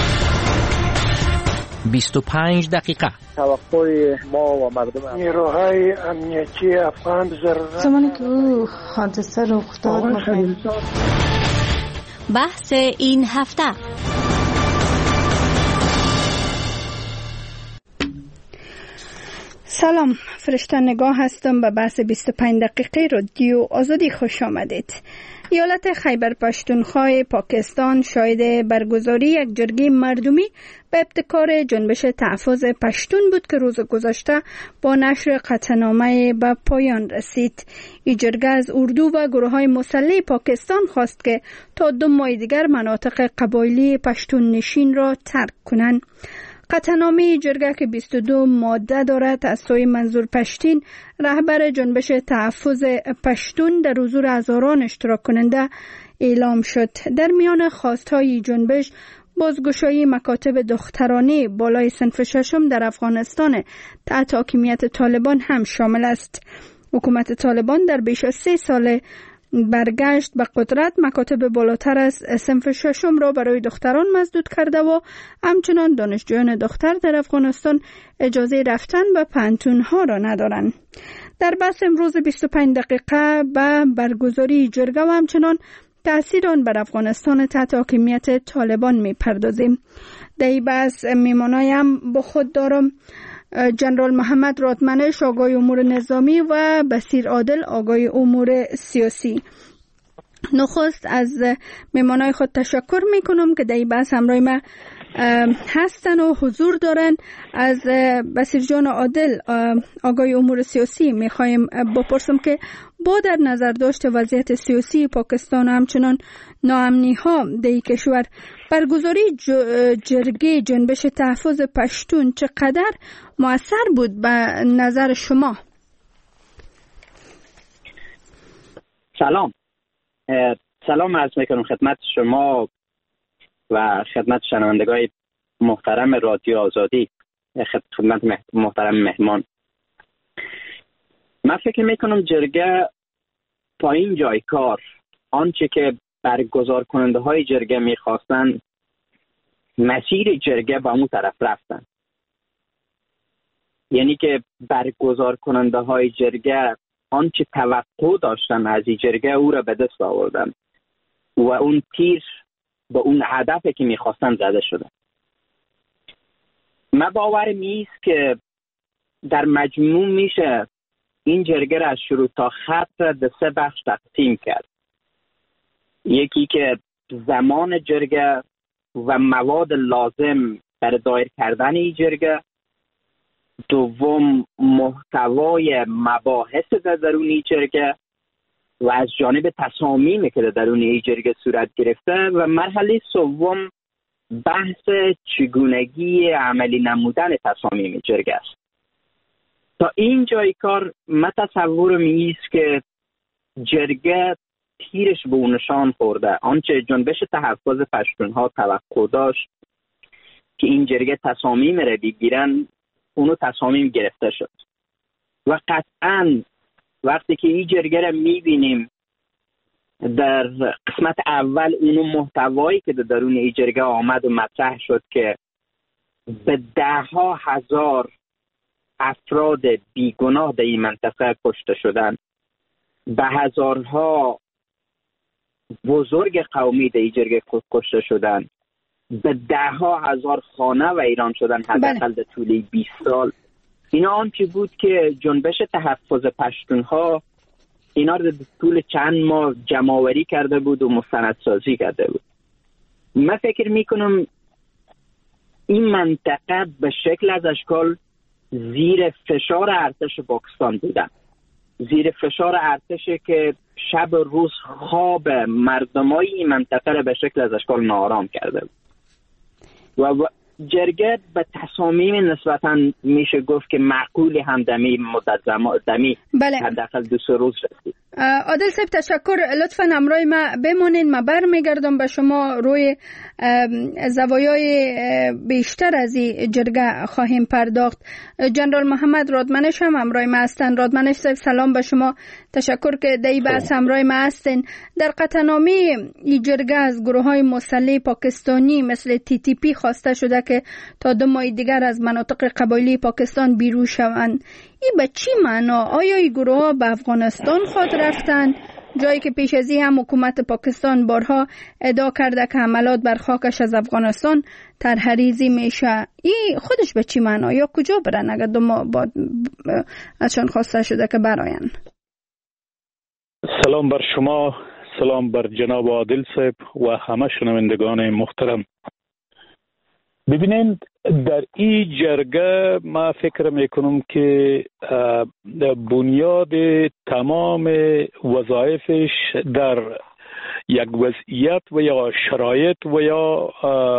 بیست و پنج دقیقه. توقع ما و مردم نیروهای امنیتی افغان ضرورت زمانی که او حادثه رخ داد. بحث این هفته. سلام، فرشته نگاه هستم. به بحث بیست و پنج دقیقه رادیو آزادی خوش آمدید. ایالت خیبر پختونخوا پاکستان شاهد برگزاری یک جرگه مردمی به ابتکار جنبش تحفظ پشتون بود که روز گذشته با نشر قطعنامه به پایان رسید. این جرگه از اردو و گروه‌های مسلح پاکستان خواست که تا دو ماه دیگر مناطق قبایلی پشتون نشین را ترک کنند. قطعنامه جرگه که بیست و دو ماده دارد از سوی منظور پشتین، رهبر جنبش تحفظ پشتون، در حضور هزاران اشتراک کننده اعلام شد. در میان خواستهای جنبش بازگشایی مکاتب دخترانه بالای صنف ششم در افغانستان تحت حاکمیت طالبان هم شامل است. حکومت طالبان در بیش از سه سال برگشت به قدرت مکاتب بالاتر از صنف ششم را برای دختران مسدود کرده و همچنان دانشجویان دختر در افغانستان اجازه رفتن به پانتون ها را ندارند. در بحث امروز بیست و پنج دقیقه به برگزاری جرگه و همچنان تأثیر آن بر افغانستان تحت حاکمیت طالبان می پردازیم. در این بحث میمانای هم با خود دارم جنرال محمد رادمنش آقای امور نظامی و بصیر عادل آقای امور سیاسی. نخست از میمانای خود تشکر میکنم که در این بحث همراه ما هستن و حضور دارن. از بصیر جان عادل آقای امور سیاسی میخوایم بپرسم که با در نظر داشت وضعیت سیاسی پاکستان همچنان ناامنی ها در این کشور، برگزاری جرگه جنبش تحفظ پشتون چقدر مؤثر بود به نظر شما؟ سلام سلام عرض میکنم خدمت شما و خدمت شنوندگان محترم رادیو آزادی، خدمت محترم مهمان. من فکر میکنم جرگه تا این جای کار آنچه که برگزار کننده های جرگه میخواستن، مسیر جرگه با اون طرف رفتن. یعنی که برگزار کننده های جرگه آنچه توقع داشتن از این جرگه او را به دست آوردن و اون تیر به اون هدفی که میخواستن زده شده. من باورم نیست که در مجموع میشه این جرگه را از شروع تا ختم به سه بخش تقسیم کرد. یکی که زمان جرگه و مواد لازم برای دایر کردن این جرگه، دوم محتوای مباحث در درون این جرگه و از جانب تصامیمی که در درون این جرگه صورت گرفته، و مرحله سوم بحث چگونگی عملی نمودن تصامیم جرگه است. تا این جای کار من تصورم نیست که جرگه تیرش به اون نشان خورده. آنچه جنبش تحفظ پشتونها توقع داشت که این جرگه تصامیم را بگیرن، اونو تصامیم گرفته شد. و قطعاً وقتی که این جرگه را میبینیم در قسمت اول، اونو محتوایی که در درون این جرگه آمد و مطرح شد که به ده ها هزار افراد بیگناه در این منطقه کشته شدن، به هزارها بزرگ قومی در این جرگه کشته شدن، به ده ها هزار خانه و ایران شدن حداقل در طول بیست سال. اینا آنچه بود که جنبش تحفظ پشتونها اینا رو در طول چند ماه جمع‌آوری کرده بود و مستندسازی کرده بود. من فکر میکنم این منطقه به شکل از اشکال زیر فشار ارتش پاکستان بودن، زیر فشار ارتشی که شب و روز خواب مردمای این منطقه را به شکل از اشکال ناآرام کرده بود. و جرگه به تصامیم نسبتاً میشه گفت که معقولی همدمی مدت دمی بله. حداقل دو سه روز رسید. عادل صاحب تشکر، لطفاً همراه ما بمونین. ما برمیگردم به شما، روی زوایای بیشتر از این جرگه خواهیم پرداخت. جنرال محمد رادمنش هم همراه ما هستن. رادمنش صاحب سلام به شما، تشکر که در این بحث همراه ما هستین. در قطعنامه این جرگه از گروه های مسلح پاکستانی مثل تی تی پی خواسته شده که تا دو ماه دیگر از مناطق قبایلی پاکستان بیرون شوند. این به چی معنا؟ آیا این گروه ها به افغانستان خود رفتن، جایی که پیش از این هم حکومت پاکستان بارها ادعا کرده که حملات بر خاکش از افغانستان طرحریزی میشه؟ این خودش به چی معنا؟ یا کجا برن اگر دو ماه بعد ازشان خواسته شده که براین؟ سلام بر شما، سلام بر جناب عادل صاحب و همه شنوندگان محترم. ببینید در این جرگه ما فکر میکنم که بنیاد تمام وظایفش در یک وضعیت و یا شرایط و یا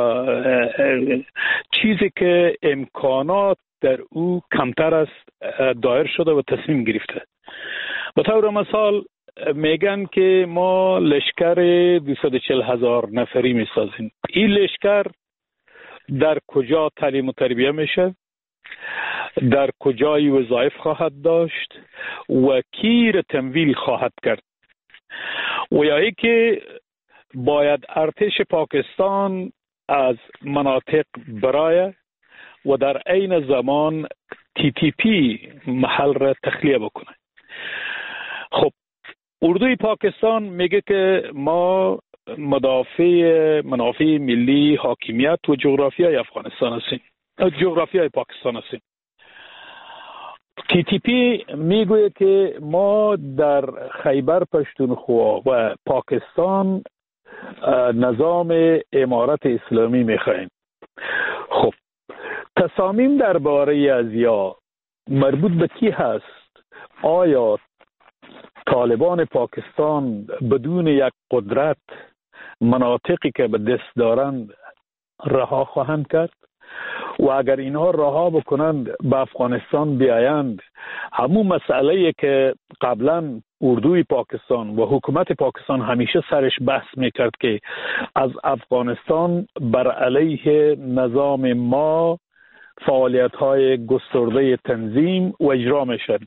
چیزی که امکانات در او کمتر است دایر شده و تصمیم گرفته. به طور مثال میگن که ما لشکر دویست و چهل هزار نفری میسازیم. این لشکر در کجا تعلیم و تربیه میشه، در کجای وظایف خواهد داشت و کی را تمویل خواهد کرد، و یا ای که باید ارتش پاکستان از مناطق برای و در عین زمان تی تی پی محل را تخلیه بکنه. خب اردوی پاکستان میگه که ما مدافع منافع ملی، حاکمیت و جغرافیای افغانستان هستیم، جغرافیای پاکستان هستیم. تی تی پی میگوید که ما در خیبر پشتونخوا و پاکستان نظام امارت اسلامی میخوایم. خب تصامیم درباره ازیا مربوط به کی هست؟ آیا طالبان پاکستان بدون یک قدرت مناطقی که به دست دارند رها خواهند کرد؟ و اگر اینها رها بکنند به افغانستان بیایند، همون مسئله که قبلا اردوی پاکستان و حکومت پاکستان همیشه سرش بحث میکرد که از افغانستان بر علیه نظام ما فعالیت های گسترده تنظیم و اجرا میشد،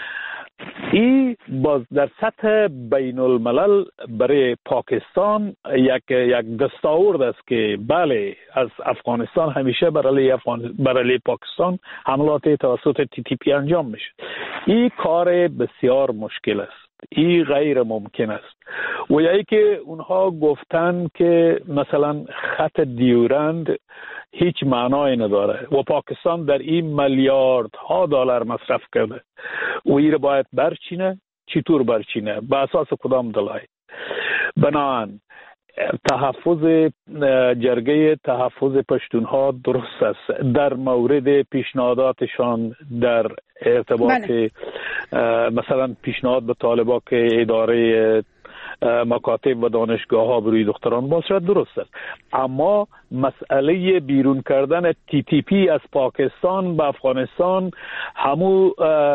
این باز در سطح بین الملل برای پاکستان یک یک دستاورد است که بله از افغانستان همیشه بر علیه افغان... بر علیه پاکستان حملات توسط تی تی پی انجام میشه. این کار بسیار مشکل است، این غیر ممکن است. و یا ای که اونها گفتن که مثلا خط دیورند هیچ معنای نداره و پاکستان در این میلیاردها دلار مصرف کرده و این باید برچینه. چطور برچینه؟ به اساس کدام دلایل؟ بنابراین تحفظ جرگه تحفظ پشتونها درست است در مورد پیشنهاداتشان در ارتباط بله. مثلا پیشنهاد به طالبان که اداره مکاتب و دانشگاه ها بروی دختران باز شد درست است، اما مسئله بیرون کردن تی تی پی از پاکستان به افغانستان همو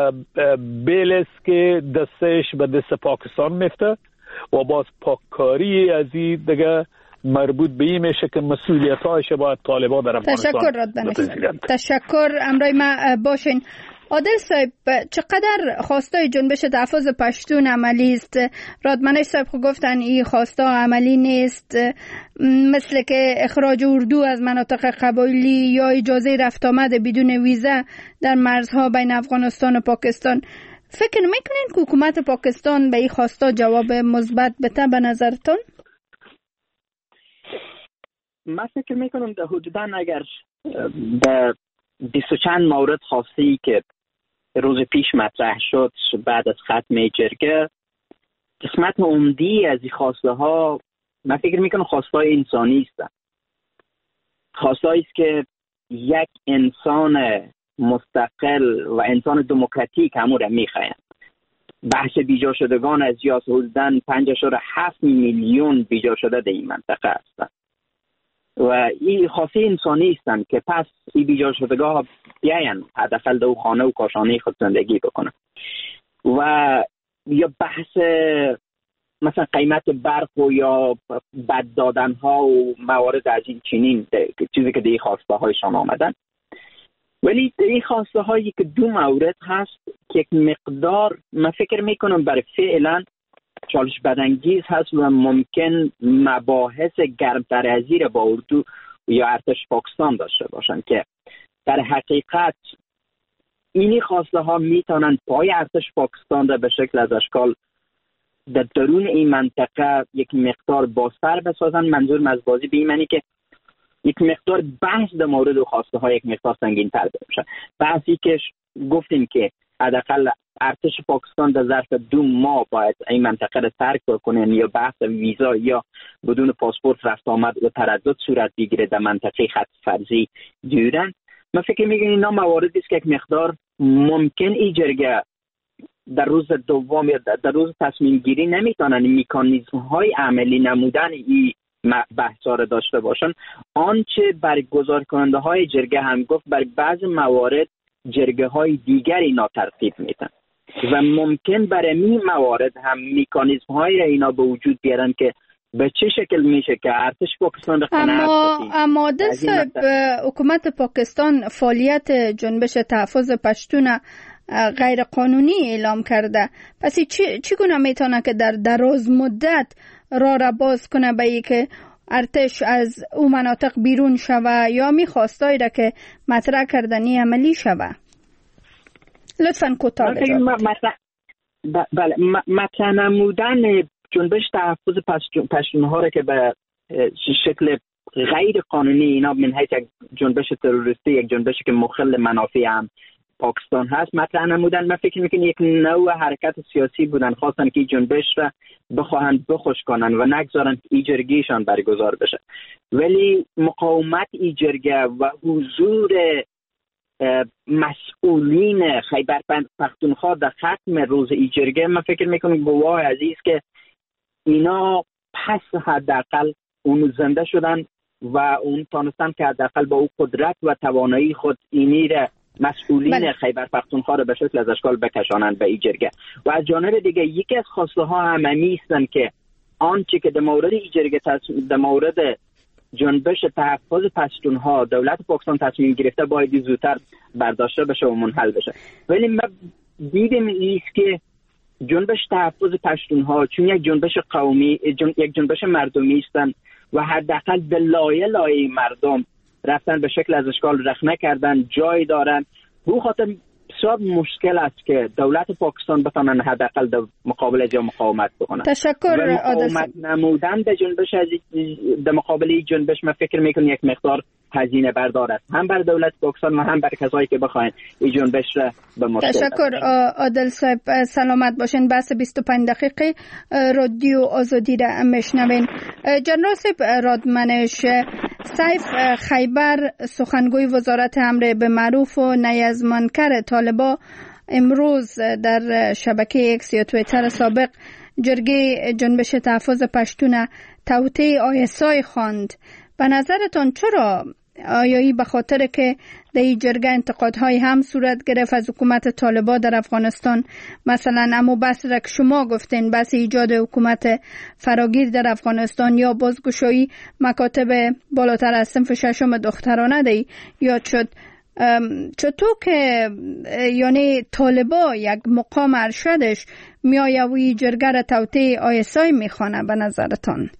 بیل است که دستش به دست پاکستان میفته و باز پاککاری از این دیگه مربوط به این میشه که مسئولیت هایش باید طالبان در افغانستان. تشکر رادبنش. تشکر. امرای ما باشین. عادل صاحب، چقدر خواستای جنبش تحفظ پشتون عملی است؟ رادمنش صاحب خود گفتن این خواستا عملی نیست، مثل که اخراج اردو از مناطق قبایلی یا اجازه رفت آمد بدون ویزا در مرزها بین افغانستان و پاکستان. فکر میکنین که حکومت پاکستان به این خواستا جواب مثبت بده به نظرتون؟ من فکر میکنم در حدوداً اگر در بیست و چند مورد خاصی که روز پیش مطرح شد بعد از ختم جرگه، قسمت عمدی از این خواسته ها من فکر میکنم خواسته های انسانی هستند. خواسته است که یک انسان مستقل و انسان دموکراتیک همون را میخواهند. بحث بیجا شدگان از یا حدوداً پنج اشاره هفت میلیون بیجا شده در این منطقه هستند و این خواسته انسانی هستند که پس این بیجا شدگاه بیاین حداقل در خانه و کاشانه خود زندگی بکنن. و یا بحث مثلا قیمت برق و یا بد دادن ها و موارد از این چنین چیزی که در این خواسته هایشان آمدن. ولی در این خواسته هایی که دو مورد هست که یک مقدار من فکر میکنم برای فعلا چالش بدانگیز هست و ممکن مباحث گرمتر از این با اردو یا ارتش پاکستان داشته باشند که در حقیقت اینی خواسته ها میتونن پای ارتش پاکستان را به شکل از اشکال در درون این منطقه یک مقدار بازتر بسازن. منظور از بازی به این معنی که یک مقدار بحث در مورد خواسته ها یک مقدار سنگین تر بشه. بحثی که گفتیم که حداقل ارتش پاکستان در ظرف دو ماه باید این منطقه را ترک بکنن یا بحث ویزا یا بدون پاسپورت رفت آمد و تردد صورت بگیره در منطقه خط فرضی دیورند. من فکر میگم اینا مواردی است که یک مقدار ممکن این جرگه در روز دوم یا در روز تصمیم گیری نمیتونن مکانیزم های عملی نمودن این بحثا را داشته باشن. آنچه برگزار کننده های جرگه هم گفت برای بعض موارد جرگه های دیگر اینا ترتیب میدن و ممکن برای این موارد هم مکانیزم های اینا به وجود بیارن که به چه شکل میشه که ارتش پاکستان بخونه. اما اما صاحب حکومت پاکستان فعالیت جنبش تحفظ پشتون غیر قانونی اعلام کرده، پس چی چگونه میتونه که در دراز مدت راه را باز کنه به ای که ارتش از او مناطق بیرون شوه یا میخواستایی را که مطرح کردنی عملی شوه؟ لطفاً کوتاه بجا. بله مطرح نمودن جنبش تحفظ پشتونها را که به شکل غیر قانونی اینا من حیث یک جنبش تروریستی، یک جنبشی که مخل منافع هم پاکستان هست مطرح نمودن، من فکر میکنم یک نوع حرکت سیاسی بودن، خواستن که این جنبش را بخواهند بخوش کنن و نگذارن که این جرگهشان برگزار بشه. ولی مقاومت این جرگه و حضور مسئولین خیبر پختونخوا در ختم روز این جرگه، من فکر میکنم گواه عزیز که اینا پس حداقل اون زنده شدن و اون تانستن که حداقل با او قدرت و توانایی خود اینی را مسئولین بله. خیبر پختونخوا را به شکل از اشکال بکشانند به این جرگه. و از جانب دیگه یکی از خواسته ها هم هستند که آنچه که در مورد این جرگه در مورد جنبش تحفظ پشتونها دولت پاکستان تصمیم گرفته باید زودتر برداشته بشه و منحل بشه. ولی ما دیدیم ایست که جنبش تحفظ پشتونها چون یک جنبش قومی جن... یک جنبش مردمی هستند و حداقل به لایه لایه مردم رفتن به شکل از اشکال رخنه کردن جای دارن. به خاطر بسیار مشکل است که دولت پاکستان بتونن حداقل در مقابل جا مقاومت بکنن. تشکر مقاومت نمودن در جنبش از در مقابل جنبش من فکر میکنم یک مقدار هزینه بردار است، هم بر دولت پاکستان و هم بر کسایی که بخواین این جنبش را به مشکل. تشکر عادل صاحب، سلامت باشین. بحث بیست و پنج دقیقه رادیو آزادی را میشنوین. جنرال صاحب رادمنش، سیف خیبر سخنگوی وزارت امر به معروف و نیازمندکر طالبا امروز در شبکه اکس یا توییتر سابق جرگه جنبش تحفظ پشتون توطئه آیسای خواند. به نظرتان چرا؟ آیایی به خاطر که در این جرگه انتقادهای هم صورت گرفت از حکومت طالبا در افغانستان، مثلا امو بحث را که شما گفتین، بحث ایجاد حکومت فراگیر در افغانستان یا بازگشایی مکاتب بالاتر از صنف ششم دخترانه دی یاد شد. چطور که یعنی طالبا یک مقام ارشدش میایوی جرگه را توطئه آیسای میخوانه به نظرتان؟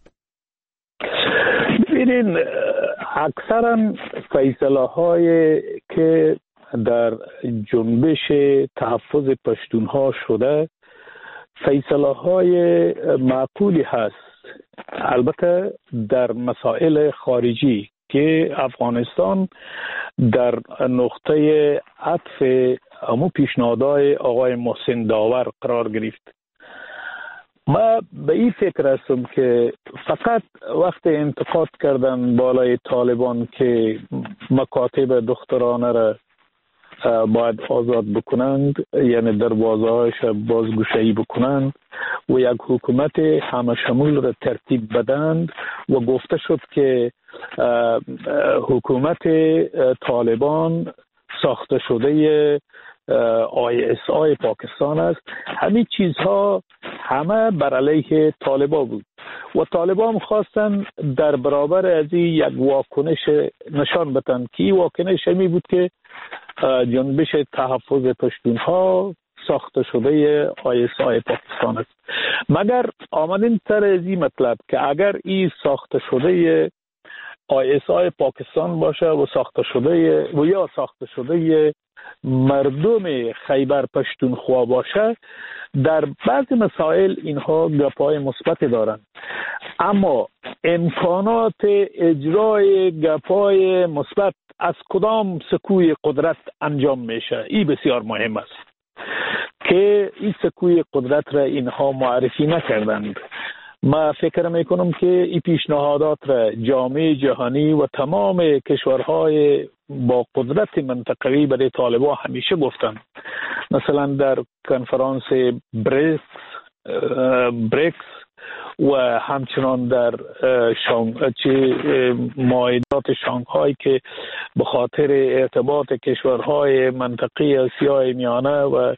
ببینین اکثرا فیصله های که در جنبش تحفظ پشتونها شده فیصله های معقولی هست، البته در مسائل خارجی که افغانستان در نقطه عطف امو پیشنهادهای آقای محسن داور قرار گرفت. ما به این فکر هستم که فقط وقت انتقاد کردن بالای طالبان که مکاتب دخترانه را باید آزاد بکنند، یعنی دروازه هایش بازگشایی بکنند و یک حکومت همه شمول را ترتیب بدند و گفته شد که حکومت طالبان ساخته شده آی اس آی پاکستان است. همین چیزها همه بر علیه طالبان بود و طالبان خواستن در برابر از این یک واکنش نشان بدن که این واکنش همی بود که جنبش تحفظ پشتونها ساخته شده آی اس آی پاکستان است. مگر آمدین تر از این مطلب که اگر این ساخته شده آی اس آی پاکستان باشه و ساخته شده و یا ساخته شده مردم خیبر پشتونخوا باشه، در بعضی مسائل اینها گپای مثبت دارند، اما امکانات اجرای گپای مثبت از کدام سکوی قدرت انجام میشه این بسیار مهم است که این سکوی قدرت را اینها معرفی نکردند. ما فکر میکنم که این پیشنهادات را جامعه جهانی و تمام کشورهای با قدرت منطقه‌ای برای طالبان همیشه گفتن. مثلا در کنفرانس بریکس بریکس و همچنان در شانگ... چه معاهدات شانگهای که به خاطر ارتباط کشورهای منطقه آسیای میانه و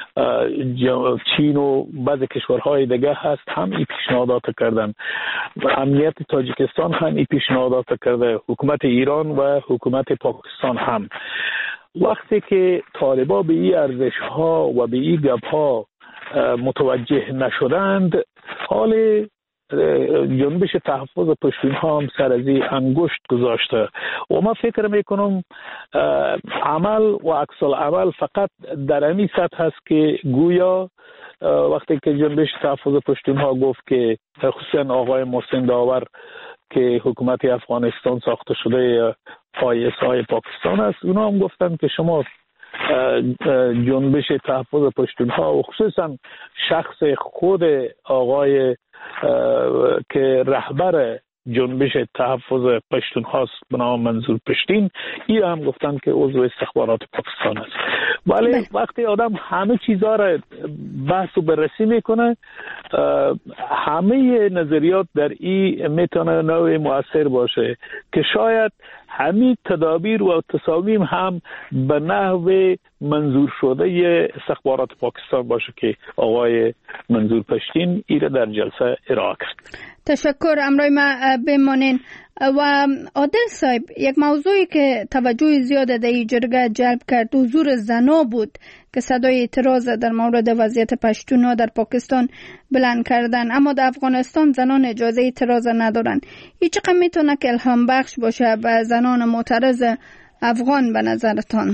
چین و بعض کشورهای دیگه هست هم این پیشنهادات کردن. امنیت تاجیکستان هم این پیشنهادات کرده، حکومت ایران و حکومت پاکستان هم. وقتی که طالبان به این ارزش ها و به این گپ ها متوجه نشدند، حال جنبش تحفظ پشتونها هم سر از این انگشت گذاشته و ما فکر میکنم عمل و عکس العمل فقط در امی سطح هست که گویا وقتی که جنبش تحفظ پشتونها گفت که خصوصا آقای محسن داور که حکومت افغانستان ساخته شده آی اس آی پاکستان است، اونا هم گفتن که شما جنبش تحفظ پشتونها و خصوصا شخص خود آقای که رهبر جنبش تحفظ پشتون هاست به نام منظور پشتین، این هم گفتن که عضو استخبارات پاکستان است. ولی وقتی آدم همه چیزها را بحث و بررسی میکنه، همه نظریات در این میتونه نوع مؤثر باشه که شاید همین تدابیر و تصامیم هم به نحو منظور شده استخبارات پاکستان باشه که آقای منظور پشتین ایره در جلسه ارائه کرد. تشکر. امروی ما بمانین. و عادل صاحب، یک موضوعی که توجه زیاد در این جرگه جلب کرد حضور زنا بود که صدای اعتراض در مورد وضعیت پشتونها در پاکستان بلند کردن، اما در افغانستان زنان اجازه اعتراض ندارن. این چقدر میتونه که الهام بخش باشه به زنان معترض افغان به نظرتان؟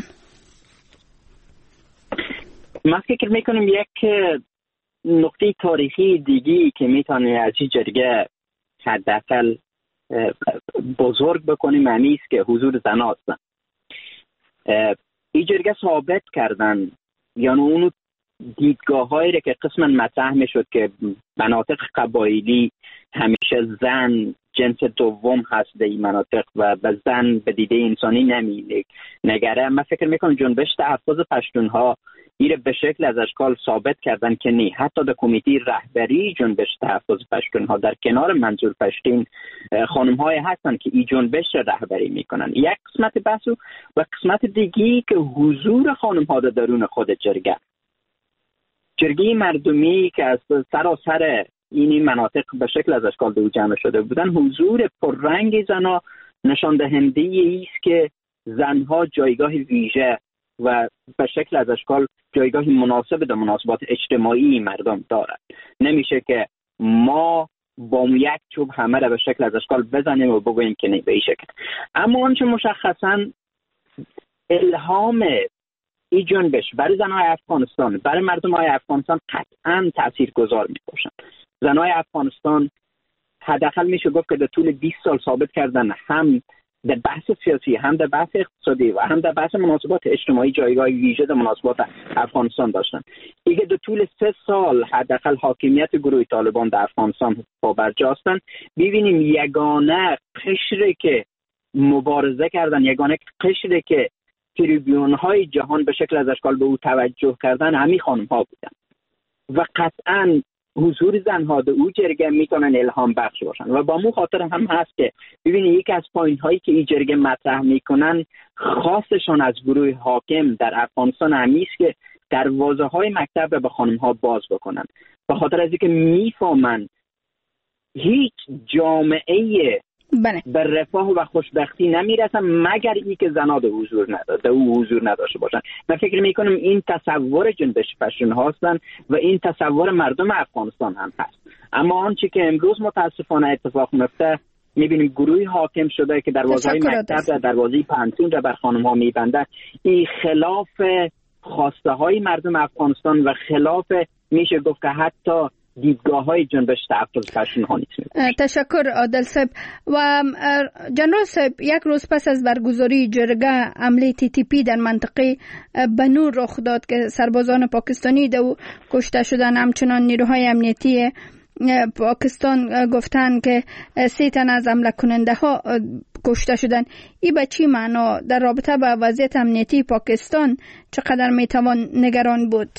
من فکر میکنم یک نقطه تاریخی دیگی که میتونه از این جرگه حداقل بزرگ بکنیم معنی است که حضور زن هستن. این جرگه ثابت کردن، یعنی اونو دیدگاه هایی را که قسما مطرح میشد که مناطق قبایلی همیشه زن جنس دوم هست در این مناطق و به زن به دیده انسانی نمی نگره، من فکر میکنم جنبش تحفظ پشتونها ایره به شکل از اشکال ثابت کردن که نه. حتی در کمیته رهبری جنبش تحفظ پشتونها در کنار منظور پشتین خانم های هستن که این جنبش را رهبری میکنن. یک قسمت بحث و قسمت دیگی که حضور خانم ها در درون خود جرگه جرگه مردمی که از سراسر این مناطق به شکل از اشکال دو جمع شده بودن، حضور پررنگ زنها نشان دهنده است که زنها جایگاه ویژه و به شکل از اشکال جایگاه مناسب در مناسبات اجتماعی مردم دارد. نمیشه که ما با یک چوب همه را به شکل از اشکال بزنیم و بگوییم که نه به این شکل. اما آنچه مشخصا الهام این جنبش برای زنهای افغانستان، برای مردم های افغانستان قطعا تأثیر گذار می باشند. زنهای افغانستان حداقل میشه گفت که در طول بیست سال ثابت کردن هم در بحث سیاسی، هم در بحث اقتصادی و هم در بحث مناسبات اجتماعی جایگاه ویژه در مناسبات افغانستان داشتن. دیگه در طول سه سال حداقل حاکمیت گروه طالبان در افغانستان پابرجا هستند. ببینیم یگانه قشری که مبارزه کردن، یگانه قشری که تریبیون های جهان به شکل از اشکال به او توجه کردن همین خانم ها بودن و قطعا حضور زنها در او جرگه میتونن الهام بخش باشن و با مو خاطر هم هست که ببینید یک از پوینت هایی که این جرگه مطرح میکنن خاصشان از گروه حاکم در افغانستان همیست که دروازه های مکتب را به خانم ها باز بکنن، به خاطر از اینکه میفهمن هیچ جامعه بله. به رفاه و خوشبختی نمیرسن مگر ای که زنها در حضور نداشته او حضور نداشته باشن. من فکر میکنم این تصور جنبش پشتون هستن و این تصور مردم افغانستان هم هست. اما آنچه که امروز متاسفانه اتفاق میفته میبینیم گروهی حاکم شده که دروازه‌های مکتب و دروازه پانتون را بر خانم ها میبنده. این خلاف خواسته های مردم افغانستان و خلاف میشه گفت که حتی دیدگاه های جنبش تحفظ پشتونها نیست. تشکر عادل صاحب. و جنرال صاحب، یک روز پس از برگزاری جرگه حمله تی تی پی در منطقه بنور رخ داد که سربازان پاکستانی دو کشته شدن. همچنان نیروهای امنیتی پاکستان گفتن که سه تن از حمله کننده ها کشته شدن. این به چی معنا در رابطه با وضعیت امنیتی پاکستان چقدر میتوان نگران بود؟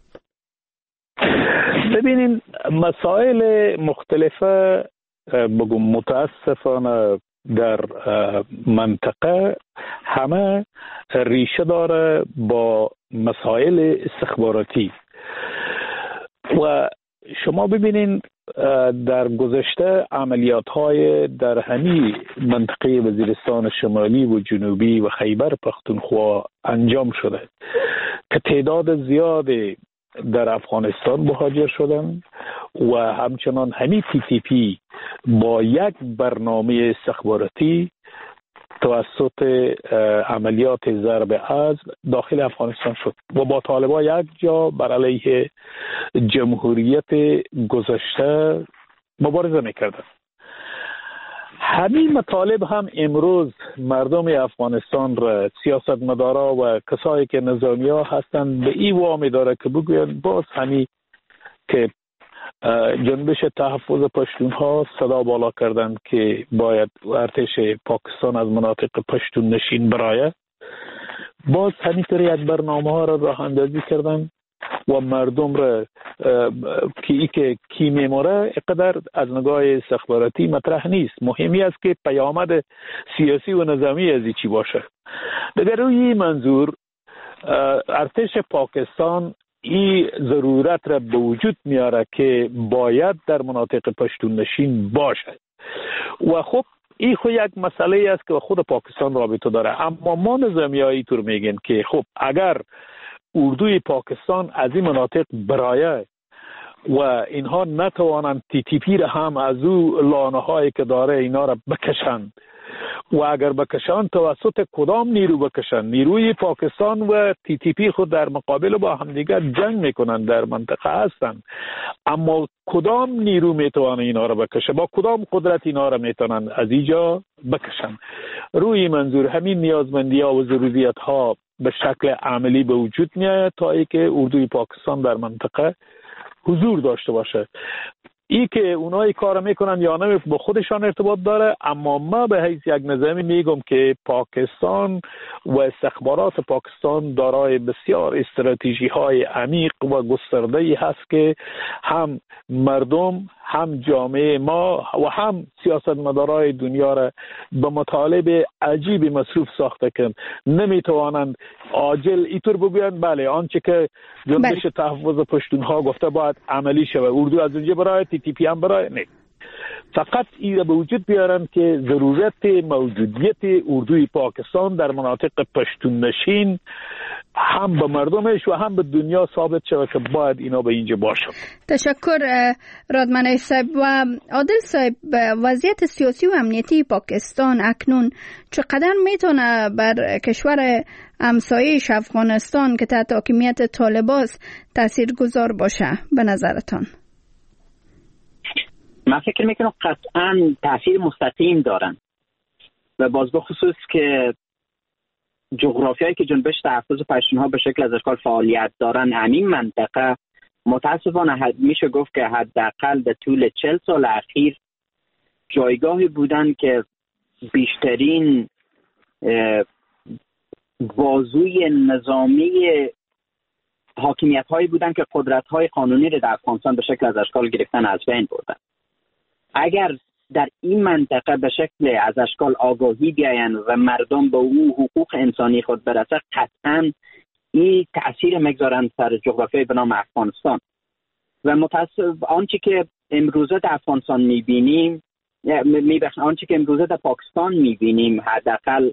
ببینین مسائل مختلفه بگم متاسفانه در منطقه همه ریشه داره با مسائل استخباراتی و شما ببینین در گذشته عملیات های در همین منطقه وزیرستان شمالی و جنوبی و خیبر پختونخوا انجام شده که تعداد زیادی در افغانستان مهاجر شدن و همچنان همین تی تی پی با یک برنامه استخباراتی توسط عملیات ضرب از داخل افغانستان شد و با طالبان یک جا بر علیه جمهوریت گذشته مبارزه میکردند. همین مطالب هم امروز مردم افغانستان را، سیاستمدارا و کسایی که نظامی ها هستند به این وامی داره که بگویند باز همین که جنبش تحفظ پشتون ها صدا بالا کردند که باید ارتش پاکستان از مناطق پشتون نشین برایه، باز همینطور یک برنامه ها را راه اندازی کردند و مردم را که ای که کی میموره اقدر از نگاه استخباراتی مطرح نیست. مهمی است که پیامد سیاسی و نظامی از چی باشه. در روی منظور ارتش پاکستان این ضرورت را به وجود میاره که باید در مناطق پشتون نشین باشه و خب این خود یک مسئله است که خود پاکستان رابطه داره. اما ما نظامی هایی طور میگن که خب اگر اردوی پاکستان از این مناطق برایه و اینها نتوانند تی تی پی را هم از او لانه هایی که داره اینا را بکشند و اگر بکشند توسط کدام نیرو بکشند، نیروی پاکستان و تی تی پی خود در مقابل با همدیگر جنگ میکنند، در منطقه هستند، اما کدام نیرو میتوانه اینا را بکشه، با کدام قدرت اینا را میتونند از اینجا بکشند. روی منظور همین نیازمندی ها و ضروریات ها به شکل عملی به وجود میاد تا ای که اردوی پاکستان در منطقه حضور داشته باشه. ای که اونایی کار میکنن یا نه با خودشان ارتباط داره، اما ما به حیث یک نظامی میگم که پاکستان و استخبارات پاکستان دارای بسیار استراتژی های عمیق و گسترده ای هست که هم مردم، هم جامعه ما و هم سیاستمدارای دنیا را به مطالب عجیب مصروف ساخته کن. نمیتوانند عاجل اینطور بگویند بله آنچه که جنبش تحفظ پشتونها گفته باید عملی شود، اردو از اونجا برای تی تی پی هم برای نه. فقط این به وجود بیارن که ضرورت موجودیت اردوی پاکستان در مناطق پشتون نشین هم به مردمش و هم به دنیا ثابت شود که باید اینا به اینجا باشه. تشکر رادمنش صاحب. و عادل صاحب، وضعیت سیاسی و امنیتی پاکستان اکنون چقدر میتونه بر کشور همسایه افغانستان که تحت حاکمیت طالباست تاثیرگذار باشه به نظرتان؟ من فکر میکنم قطعا تاثیر مستقیم دارن و باز به خصوص که جغرافیایی که جنبش تحفظ پشتونها به شکل از اشکال فعالیت دارن همین منطقه متاسفانه میشه گفت که حداقل به طول چهل سال اخیر جایگاهی بودن که بیشترین بازوی نظامی حاکمیت هایی بودن که قدرت های قانونی رو در افغانستان به شکل از اشکال گرفتن از بین بردن. اگر در این منطقه به شکل از اشکال آگاهی بیاین و مردم به او حقوق انسانی خود برسه، قطعا این تأثیر مگذارند سر جغرافیای به نام افغانستان و متاسف آنچه که امروزه در افغانستان میبینیم میبخش آنچه که امروزه در پاکستان میبینیم حداقل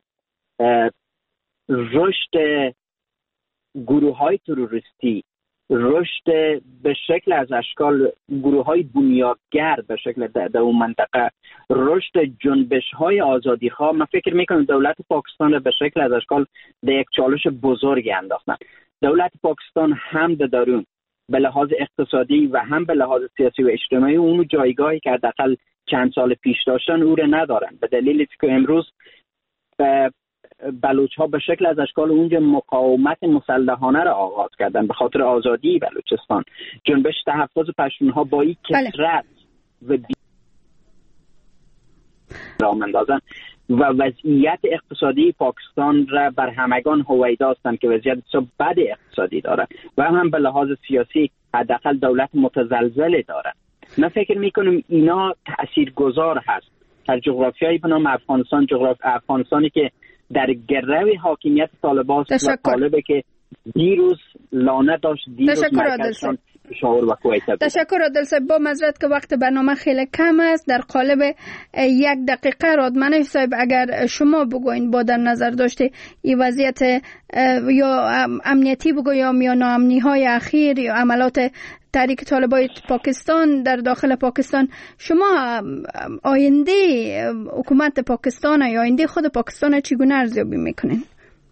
رشد گروه های تروریستی، رشد به شکل از اشکال گروه های بنیادگر به شکل در اون منطقه، رشد جنبش های آزادی خواه، من فکر میکنم دولت پاکستان به شکل از اشکال در یک چالش بزرگی انداختن. دولت پاکستان هم در درون به لحاظ اقتصادی و هم به لحاظ سیاسی و اجتماعی اون جایگاهی که حداقل چند سال پیش داشتن او رو ندارن، به دلیلی که امروز بلوچ ها به شکل از اشکال اونجا مقاومت مسلحانه را آغاز کردن به خاطر آزادی بلوچستان. جنبش تحفظ پشتونها با این کثرت و بی رام اندازن و وضعیت اقتصادی پاکستان را بر همگان هویدا هستند که وضعیت بسیار بد اقتصادی دارد و هم به لحاظ سیاسی حداقل دولت متزلزل دارد. من فکر میکنم اینا تاثیرگذار هست در جغرافیایی به نام افغانستان، جغرافی افغانستانی که در گروه حاکمیت طالبان و طالبه که دیروز لانه داشت، دیروز مرکزشان پشاور و کویت. تشکر عادل صاحب. با معذرت که وقت برنامه خیلی کم است، در قالب یک دقیقه رادمنش صاحب اگر شما بگوین با در نظر داشته این وضعیت یا امنیتی بگو یا ناامنی های اخیر یا عملات تحریک طالبان پاکستان در داخل پاکستان، شما آینده حکومت پاکستان یا آینده خود پاکستان چگونه ارزیابی میکنین؟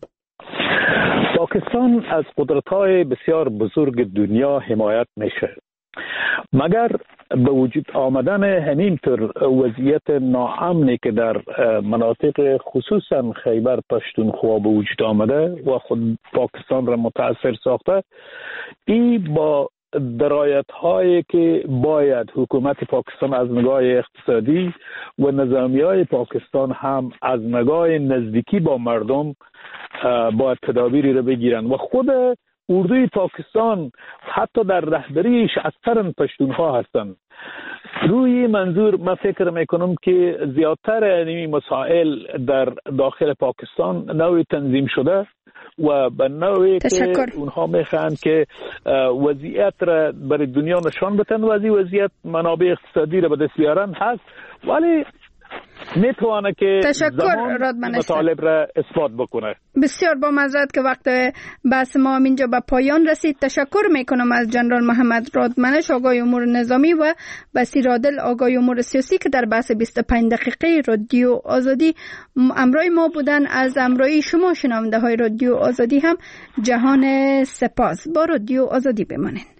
پاکستان از قدرت‌های بسیار بزرگ دنیا حمایت میشه، مگر به وجود آمدن همینطور وضعیت ناامنی که در مناطق خصوصا خیبر پشتونخوا به وجود آمده و خود پاکستان را متاثر ساخته، این با درایت هایی که باید حکومت پاکستان از نگاه اقتصادی و نظامی های پاکستان هم از نگاه نزدیکی با مردم باید تدابیری رو بگیرن و خود اردوی پاکستان حتی در رهبریش از قرن پشتونخوا هستند. روی منظور من فکر میکنم که زیادتر این مسائل در داخل پاکستان نوعی تنظیم شده و به نوعی که اونها میخوان که وضعیت را برای دنیا نشان بدن و از این وضعیت منابع اقتصادی را به دست بیارن هست، ولی میتونه که زمان مطالب را اثبات بکنه. بسیار با معذرت که وقت بحث ما اینجا به پایان رسید. تشکر میکنم از جنرال محمد رادمنش آگاه امور نظامی و بصیر عادل آگاه امور سیاسی که در بحث بیست و پنج دقیقه رادیو آزادی همراه ما بودن. از همراهی شما شنونده های رادیو آزادی هم جهان سپاس. با رادیو آزادی بمانید.